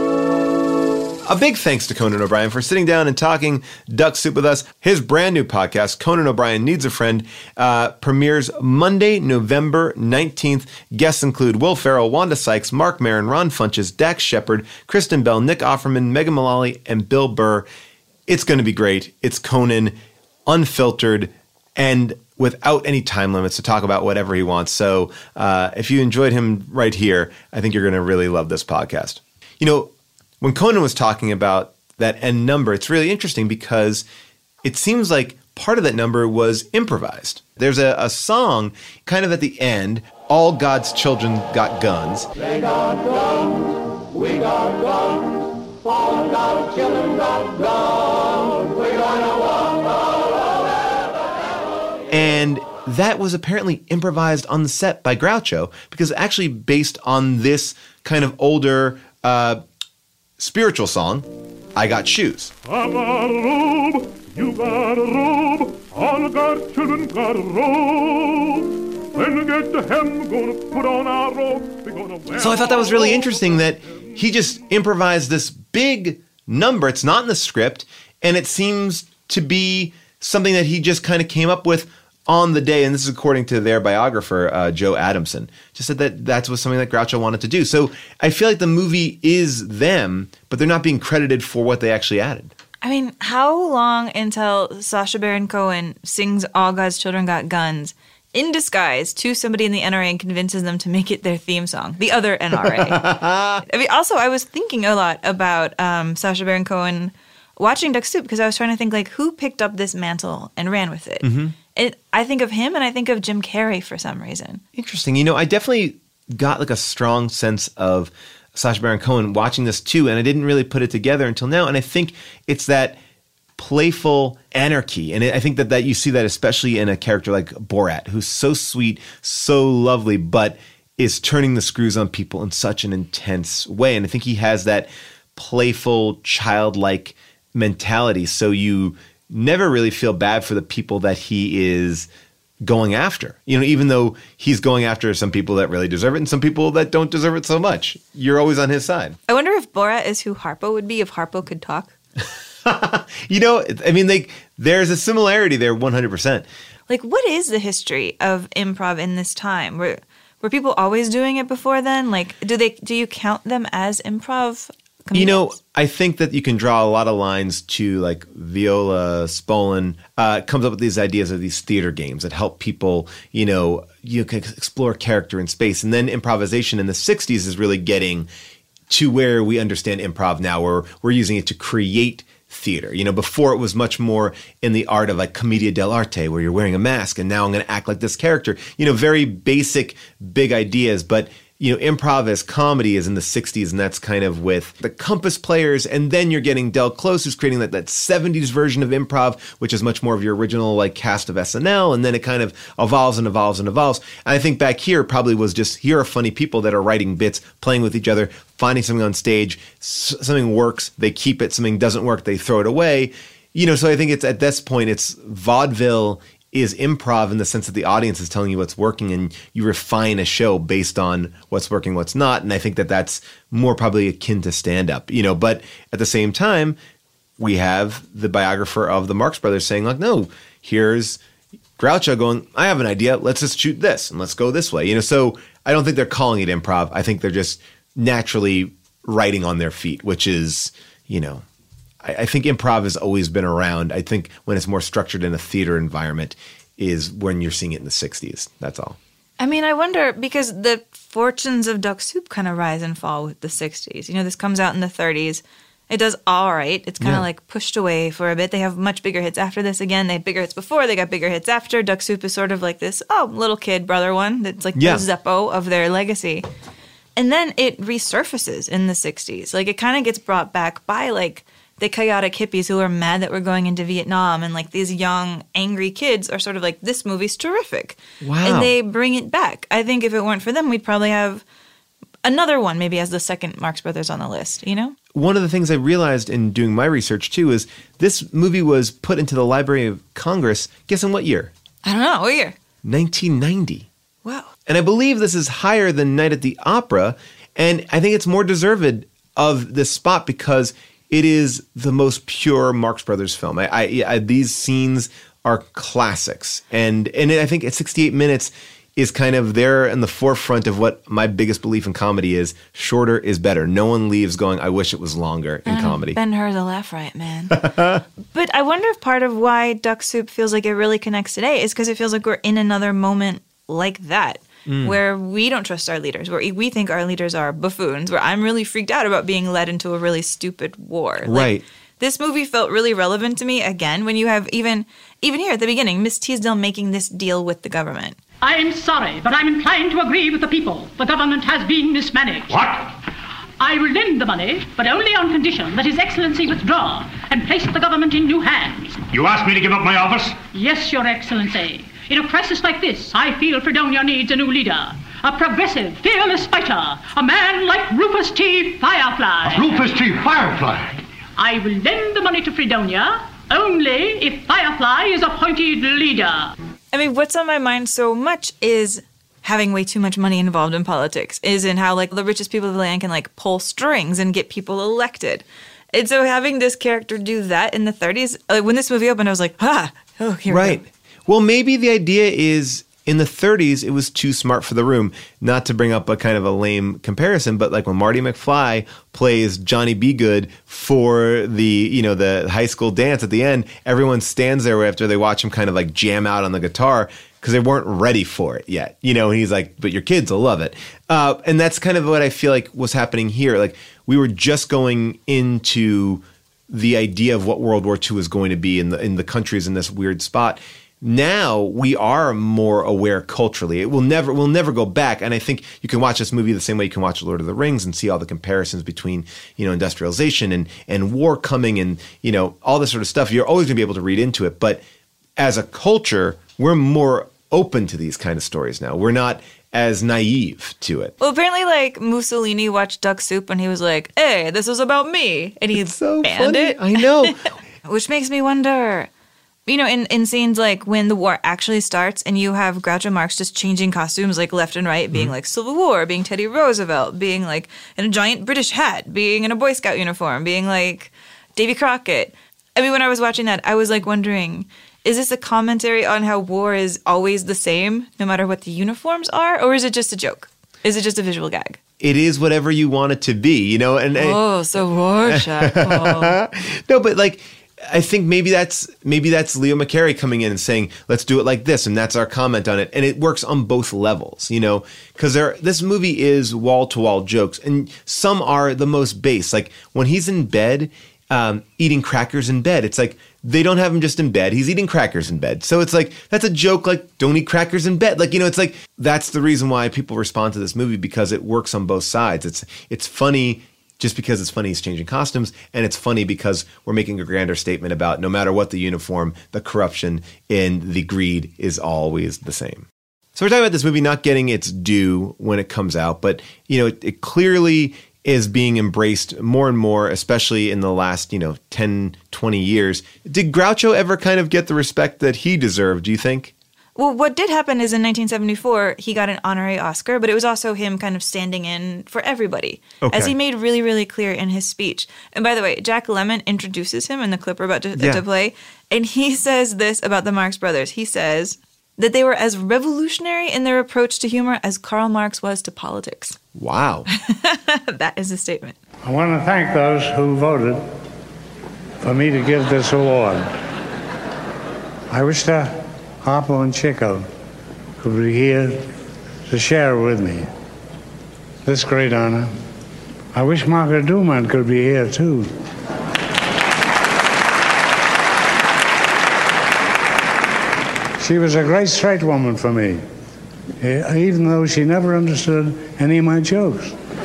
[SPEAKER 7] A big thanks to Conan O'Brien for sitting down and talking Duck Soup with us. His brand new podcast, Conan O'Brien Needs a Friend, premieres Monday, November 19th. Guests include Will Ferrell, Wanda Sykes, Mark Maron, Ron Funches, Dax Shepard, Kristen Bell, Nick Offerman, Megan Mullally, and Bill Burr. It's going to be great. It's Conan, unfiltered, and without any time limits to talk about whatever he wants. So if you enjoyed him right here, I think you're going to really love this podcast. You know, when Conan was talking about that end number, it's really interesting because it seems like part of that number was improvised. There's a song kind of at the end, All God's Children Got Guns.
[SPEAKER 8] They got guns, we got guns, all God's children got guns, we're gonna walk all over.
[SPEAKER 7] And that was apparently improvised on the set by Groucho, because actually based on this kind of older spiritual song, I Got Shoes.
[SPEAKER 8] I got a robe, you got a robe, all God's children got a robe. When we get to heaven, we're gonna put on our robe. We're gonna wear.
[SPEAKER 7] So I thought that was really interesting that he just improvised this big number. It's not in the script, and it seems to be something that he just kind of came up with on the day, and this is according to their biographer, Joe Adamson, just said that was something that Groucho wanted to do. So I feel like the movie is them, but they're not being credited for what they actually added.
[SPEAKER 6] I mean, how long until Sacha Baron Cohen sings All God's Children Got Guns in disguise to somebody in the NRA and convinces them to make it their theme song, the other NRA? I mean, also, I was thinking a lot about Sacha Baron Cohen watching Duck Soup, because I was trying to think, like, who picked up this mantle and ran with it? Mm-hmm. I think of him and I think of Jim Carrey for some reason.
[SPEAKER 7] Interesting. You know, I definitely got like a strong sense of Sacha Baron Cohen watching this too, and I didn't really put it together until now. And I think it's that playful anarchy. And I think that you see that especially in a character like Borat, who's so sweet, so lovely, but is turning the screws on people in such an intense way. And I think he has that playful, childlike mentality. So you never really feel bad for the people that he is going after. You know, even though he's going after some people that really deserve it and some people that don't deserve it so much. You're always on his side.
[SPEAKER 6] I wonder if Borat is who Harpo would be if Harpo could talk.
[SPEAKER 7] You know, I mean, there's a similarity there 100%.
[SPEAKER 6] Like, what is the history of improv in this time? Were people always doing it before then? Like, do you count them as improv comedians?
[SPEAKER 7] You know, I think that you can draw a lot of lines to, like, Viola Spolin comes up with these ideas of these theater games that help people, you know, you can explore character in space. And then improvisation in the 60s is really getting to where we understand improv now, where we're using it to create theater. You know, before it was much more in the art of like commedia dell'arte, where you're wearing a mask and now I'm going to act like this character. You know, very basic, big ideas. But, you know, improv as comedy is in the 60s, and that's kind of with the Compass Players. And then you're getting Del Close, who's creating that 70s version of improv, which is much more of your original like cast of SNL. And then it kind of evolves and evolves and evolves. And I think back here probably was just, here are funny people that are writing bits, playing with each other, finding something on stage. Something works, they keep it. Something doesn't work, they throw it away. You know, so I think it's at this point, it's vaudeville is improv in the sense that the audience is telling you what's working and you refine a show based on what's working, what's not. And I think that that's more probably akin to stand-up, you know, but at the same time, we have the biographer of the Marx Brothers saying like, no, here's Groucho going, I have an idea. Let's just shoot this and let's go this way. You know, so I don't think they're calling it improv. I think they're just naturally writing on their feet, which is, you know, I think improv has always been around. I think when it's more structured in a theater environment is when you're seeing it in the 60s. That's all.
[SPEAKER 6] I mean, I wonder, because the fortunes of Duck Soup kind of rise and fall with the 60s. You know, this comes out in the 30s. It does all right. It's kind of
[SPEAKER 7] Yeah.
[SPEAKER 6] like pushed away for a bit. They have much bigger hits after this. Again, they had bigger hits before. They got bigger hits after. Duck Soup is sort of like this, little kid brother one. That's like
[SPEAKER 7] Yeah.
[SPEAKER 6] the Zeppo of their legacy. And then it resurfaces in the 60s. Like, it kind of gets brought back by, like, the chaotic hippies who are mad that we're going into Vietnam. And, like, these young, angry kids are sort of like, this movie's terrific.
[SPEAKER 7] Wow.
[SPEAKER 6] And they bring it back. I think if it weren't for them, we'd probably have another one maybe as the second Marx Brothers on the list, you know?
[SPEAKER 7] One of the things I realized in doing my research, too, is this movie was put into the Library of Congress, guess in what year?
[SPEAKER 6] I don't know. What year?
[SPEAKER 7] 1990.
[SPEAKER 6] Wow.
[SPEAKER 7] And I believe this is higher than Night at the Opera, and I think it's more deserved of this spot because it is the most pure Marx Brothers film. These scenes are classics, and I think at 68 minutes is kind of there in the forefront of what my biggest belief in comedy is. Shorter is better. No one leaves going, I wish it was longer in comedy.
[SPEAKER 6] Ben Hur's a laugh riot, man. But I wonder if part of why Duck Soup feels like it really connects today is because it feels like we're in another moment like that, where we don't trust our leaders, where we think our leaders are buffoons, where I'm really freaked out about being led into a really stupid war.
[SPEAKER 7] Right.
[SPEAKER 6] This movie felt really relevant to me, again, when you have even here at the beginning, Miss Teasdale making this deal with the government.
[SPEAKER 8] I am sorry, but I'm inclined to agree with the people. The government has been mismanaged.
[SPEAKER 13] What?
[SPEAKER 8] I will lend the money, but only on condition that His Excellency withdraw and place the government in new hands.
[SPEAKER 13] You asked me to give up my office?
[SPEAKER 8] Yes, Your Excellency. In a crisis like this, I feel Fredonia needs a new leader. A progressive, fearless fighter. A man like Rufus T. Firefly.
[SPEAKER 13] Rufus T. Firefly?
[SPEAKER 8] I will lend the money to Fredonia only if Firefly is appointed leader.
[SPEAKER 6] I mean, what's on my mind so much is having way too much money involved in politics, is in how, like, the richest people of the land can, like, pull strings and get people elected. And so having this character do that in the 30s, when this movie opened, I was like, here we go.
[SPEAKER 7] Well, maybe the idea is in the 30s, it was too smart for the room. Not to bring up a kind of a lame comparison, but like when Marty McFly plays Johnny B. Good for the high school dance at the end, everyone stands there after they watch him kind of like jam out on the guitar because they weren't ready for it yet. And he's like, but your kids will love it. And that's kind of what I feel like was happening here. Like, we were just going into the idea of what World War II is going to be, in the countries in this weird spot. Now we are more aware culturally. We'll never go back. And I think you can watch this movie the same way you can watch Lord of the Rings and see all the comparisons between, industrialization and war coming and, all this sort of stuff. You're always going to be able to read into it. But as a culture, we're more open to these kind of stories now. We're not as naive to it.
[SPEAKER 6] Well, apparently, like, Mussolini watched Duck Soup and he was like, hey, this is about me. And he banned it.
[SPEAKER 7] I know.
[SPEAKER 6] Which makes me wonder, in scenes like when the war actually starts and you have Groucho Marx just changing costumes like left and right, being like Civil War, being Teddy Roosevelt, being like in a giant British hat, being in a Boy Scout uniform, being like Davy Crockett. I mean, when I was watching that, I was like wondering, is this a commentary on how war is always the same, no matter what the uniforms are? Or is it just a joke? Is it just a visual gag?
[SPEAKER 7] It is whatever you want it to be,
[SPEAKER 6] so Rorschach.
[SPEAKER 7] No, but like, I think maybe that's Leo McCarey coming in and saying, let's do it like this. And that's our comment on it. And it works on both levels, because this movie is wall to wall jokes. And some are the most base. Like when he's in bed, eating crackers in bed, it's like, they don't have him just in bed. He's eating crackers in bed. So it's like, that's a joke. Like, don't eat crackers in bed. Like, it's like, that's the reason why people respond to this movie, because it works on both sides. It's funny just because it's funny he's changing costumes, and it's funny because we're making a grander statement about no matter what the uniform, the corruption and the greed is always the same. So we're talking about this movie not getting its due when it comes out, but, it clearly is being embraced more and more, especially in the last, 10, 20 years. Did Groucho ever kind of get the respect that he deserved, do you think?
[SPEAKER 6] Well, what did happen is in 1974, he got an honorary Oscar, but it was also him kind of standing in for everybody, as he made really, really clear in his speech. And by the way, Jack Lemmon introduces him in the clip we're about to play, and he says this about the Marx Brothers. He says that they were as revolutionary in their approach to humor as Karl Marx was to politics.
[SPEAKER 7] Wow.
[SPEAKER 6] That is a statement.
[SPEAKER 12] I want to thank those who voted for me to give this award. I wish that Harpo and Chico could be here to share with me this great honor. I wish Margaret Dumont could be here too She was a great straight woman for me, even though she never understood any of my jokes.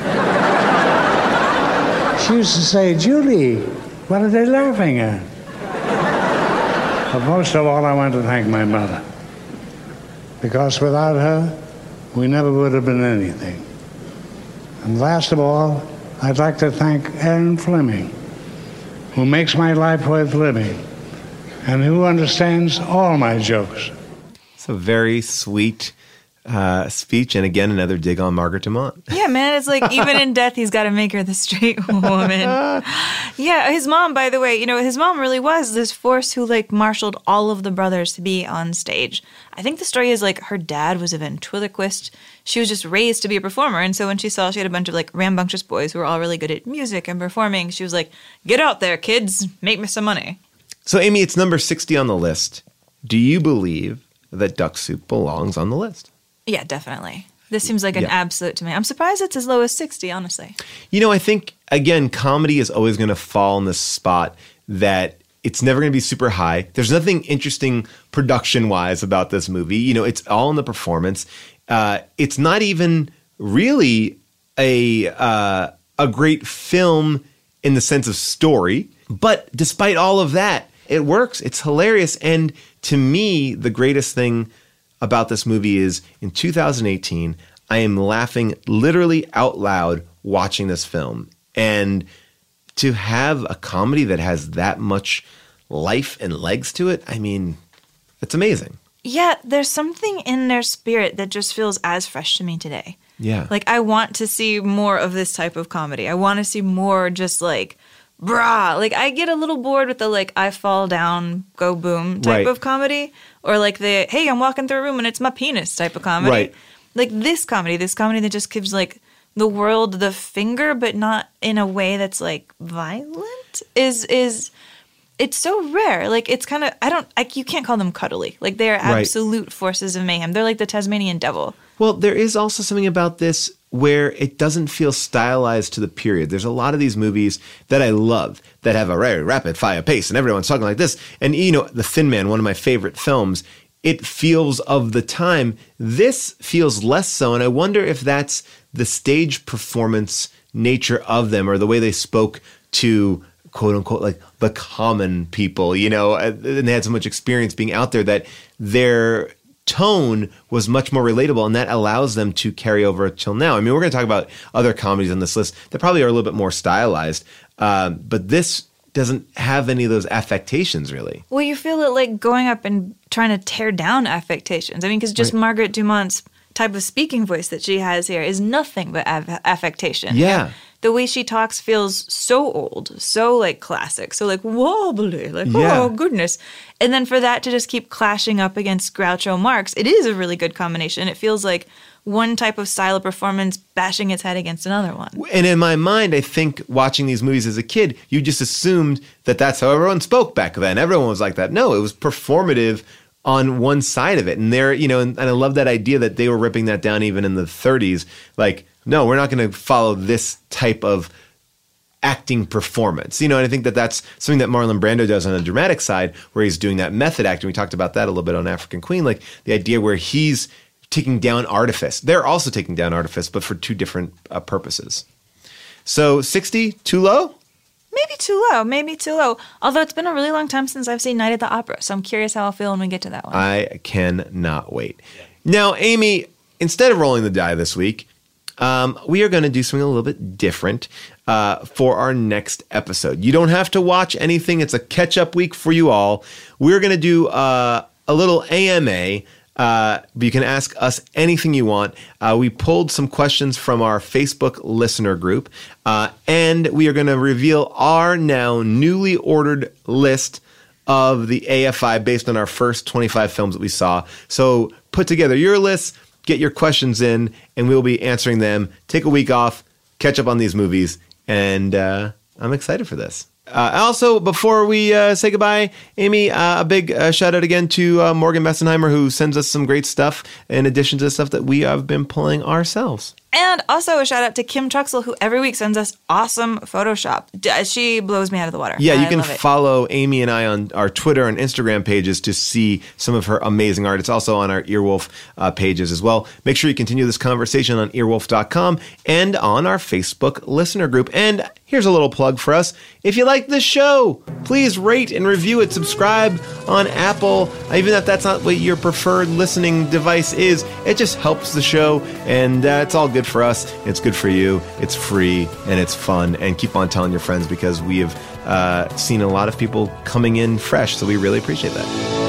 [SPEAKER 12] She used to say, Julie, what are they laughing at? But most of all, I want to thank my mother. Because without her, we never would have been anything. And last of all, I'd like to thank Aaron Fleming, who makes my life worth living, and who understands all my jokes.
[SPEAKER 7] It's a very sweet speech, and again, another dig on Margaret Dumont.
[SPEAKER 6] Yeah, man, it's like even in death, he's got to make her the straight woman. Yeah, his mom, by the way, his mom really was this force who like marshaled all of the brothers to be on stage. I think the story is like her dad was a ventriloquist. She was just raised to be a performer, and so when she saw she had a bunch of like rambunctious boys who were all really good at music and performing, she was like, "Get out there, kids, make me some money."
[SPEAKER 7] So, Amy, it's number 60 on the list. Do you believe that Duck Soup belongs on the list?
[SPEAKER 6] Yeah, definitely. This seems like an absolute to me. I'm surprised it's as low as 60, honestly.
[SPEAKER 7] I think, again, comedy is always going to fall in this spot that it's never going to be super high. There's nothing interesting production-wise about this movie. It's all in the performance. It's not even really a great film in the sense of story. But despite all of that, it works. It's hilarious. And to me, the greatest thing about this movie is in 2018, I am laughing literally out loud watching this film. And to have a comedy that has that much life and legs to it, I mean, it's amazing.
[SPEAKER 6] Yeah, there's something in their spirit that just feels as fresh to me today.
[SPEAKER 7] Yeah.
[SPEAKER 6] Like, I want to see more of this type of comedy. I want to see more just like, brah. Like, I get a little bored with the like, I fall down, go boom type of comedy. Or like the, hey, I'm walking through a room and it's my penis type of comedy.
[SPEAKER 7] Right.
[SPEAKER 6] Like this comedy that just gives like the world the finger, but not in a way that's like violent, is it's so rare. Like, it's kind of, you can't call them cuddly. Like, they are absolute forces of mayhem. They're like the Tasmanian devil.
[SPEAKER 7] Well, there is also something about this where it doesn't feel stylized to the period. There's a lot of these movies that I love that have a very rapid fire pace and everyone's talking like this. And, The Thin Man, one of my favorite films, it feels of the time. This feels less so. And I wonder if that's the stage performance nature of them or the way they spoke to quote unquote, like the common people, and they had so much experience being out there that their tone was much more relatable, and that allows them to carry over till now. I mean, we're going to talk about other comedies on this list that probably are a little bit more stylized, but this doesn't have any of those affectations, really.
[SPEAKER 6] Well, you feel it like going up and trying to tear down affectations. I mean, because just Margaret Dumont's type of speaking voice that she has here is nothing but affectation.
[SPEAKER 7] Yeah.
[SPEAKER 6] The way she talks feels so old, so like classic, so like wobbly, like, oh goodness. And then for that to just keep clashing up against Groucho Marx, it is a really good combination. It feels like one type of style of performance bashing its head against another one.
[SPEAKER 7] And in my mind, I think watching these movies as a kid, you just assumed that that's how everyone spoke back then. Everyone was like that. No, it was performative on one side of it. And there, and I love that idea that they were ripping that down even in the 30s. Like, no, we're not going to follow this type of acting performance. And I think that that's something that Marlon Brando does on the dramatic side, where he's doing that method acting. We talked about that a little bit on African Queen, like the idea where he's taking down artifice. They're also taking down artifice, but for two different purposes. So 60, too low?
[SPEAKER 6] Maybe too low. Although it's been a really long time since I've seen Night at the Opera, so I'm curious how I'll feel when we get to that one.
[SPEAKER 7] I cannot wait. Now, Amy, instead of rolling the die this week, we are going to do something a little bit different for our next episode. You don't have to watch anything. It's a catch-up week for you all. We're going to do a little AMA. But you can ask us anything you want. We pulled some questions from our Facebook listener group, and we are going to reveal our now newly ordered list of the AFI based on our first 25 films that we saw. So put together your list, get your questions in, and we'll be answering them. Take a week off, catch up on these movies, and I'm excited for this. Also, before we say goodbye, Amy, a big shout out again to Morgan Messenheimer, who sends us some great stuff in addition to the stuff that we have been pulling ourselves.
[SPEAKER 6] And also a shout out to Kim Truxell, who every week sends us awesome Photoshop. She blows me out of the water.
[SPEAKER 7] Yeah, you
[SPEAKER 6] I
[SPEAKER 7] can
[SPEAKER 6] love it.
[SPEAKER 7] follow Amy and I on our Twitter and Instagram pages to see some of her amazing art. It's also on our Earwolf pages as well. Make sure you continue this conversation on earwolf.com and on our Facebook listener group. And here's a little plug for us. If you like this show, please rate and review it. Subscribe on Apple. Even if that's not what your preferred listening device is, it just helps the show, and it's all good for us. It's good for you. It's free, and it's fun. And keep on telling your friends, because we have seen a lot of people coming in fresh, so we really appreciate that.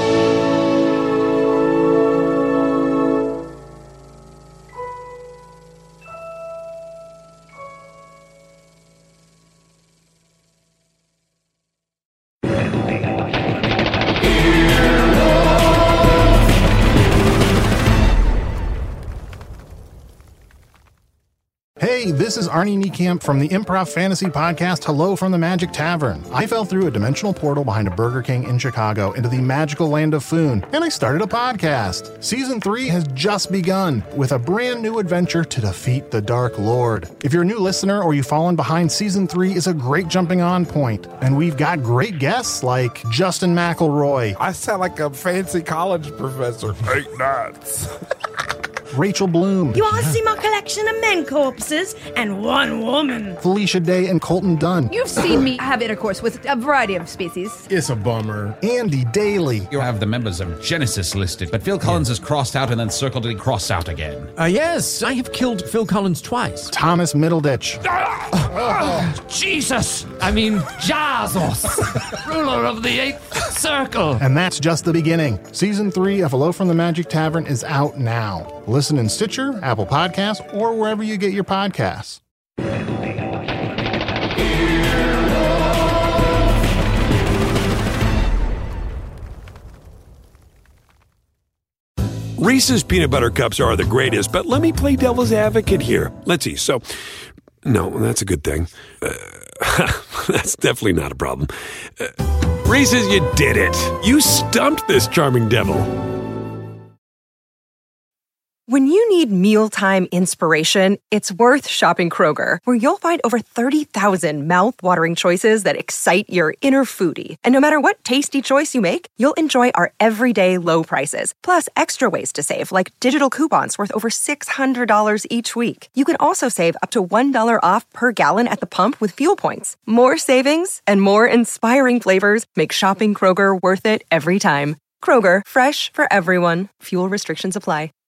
[SPEAKER 16] Hey, this is Arnie Niekamp from the improv fantasy podcast Hello from the Magic Tavern. I fell through a dimensional portal behind a Burger King in Chicago into the magical land of Foon, and I started a podcast. Season 3 has just begun with a brand new adventure to defeat the Dark Lord. If you're a new listener or you've fallen behind, Season 3 is a great jumping on point, and we've got great guests like Justin McElroy.
[SPEAKER 17] I sound like a fancy college professor. 8 nuts.
[SPEAKER 16] Rachel Bloom.
[SPEAKER 18] You want to see my collection of men corpses and one woman?
[SPEAKER 16] Felicia Day and Colton Dunn.
[SPEAKER 19] You've seen me have intercourse with a variety of species.
[SPEAKER 16] It's a bummer. Andy Daly.
[SPEAKER 20] You have the members of Genesis listed, but Phil Collins is crossed out and then circled and crossed out again.
[SPEAKER 21] Yes, I have killed Phil Collins twice.
[SPEAKER 16] Thomas Middleditch.
[SPEAKER 21] Jesus! I mean, Jesus! Ruler of the 8th Circle!
[SPEAKER 16] And that's just the beginning. Season 3 of Hello from the Magic Tavern is out now. Listen in Stitcher, Apple Podcasts, or wherever you get your podcasts.
[SPEAKER 1] Reese's Peanut Butter Cups are the greatest, but let me play devil's advocate here. Let's see. So, no, that's a good thing. That's definitely not a problem. Reese's, you did it. You stumped this charming devil.
[SPEAKER 22] When you need mealtime inspiration, it's worth shopping Kroger, where you'll find over 30,000 mouth-watering choices that excite your inner foodie. And no matter what tasty choice you make, you'll enjoy our everyday low prices, plus extra ways to save, like digital coupons worth over $600 each week. You can also save up to $1 off per gallon at the pump with fuel points. More savings and more inspiring flavors make shopping Kroger worth it every time. Kroger, fresh for everyone. Fuel restrictions apply.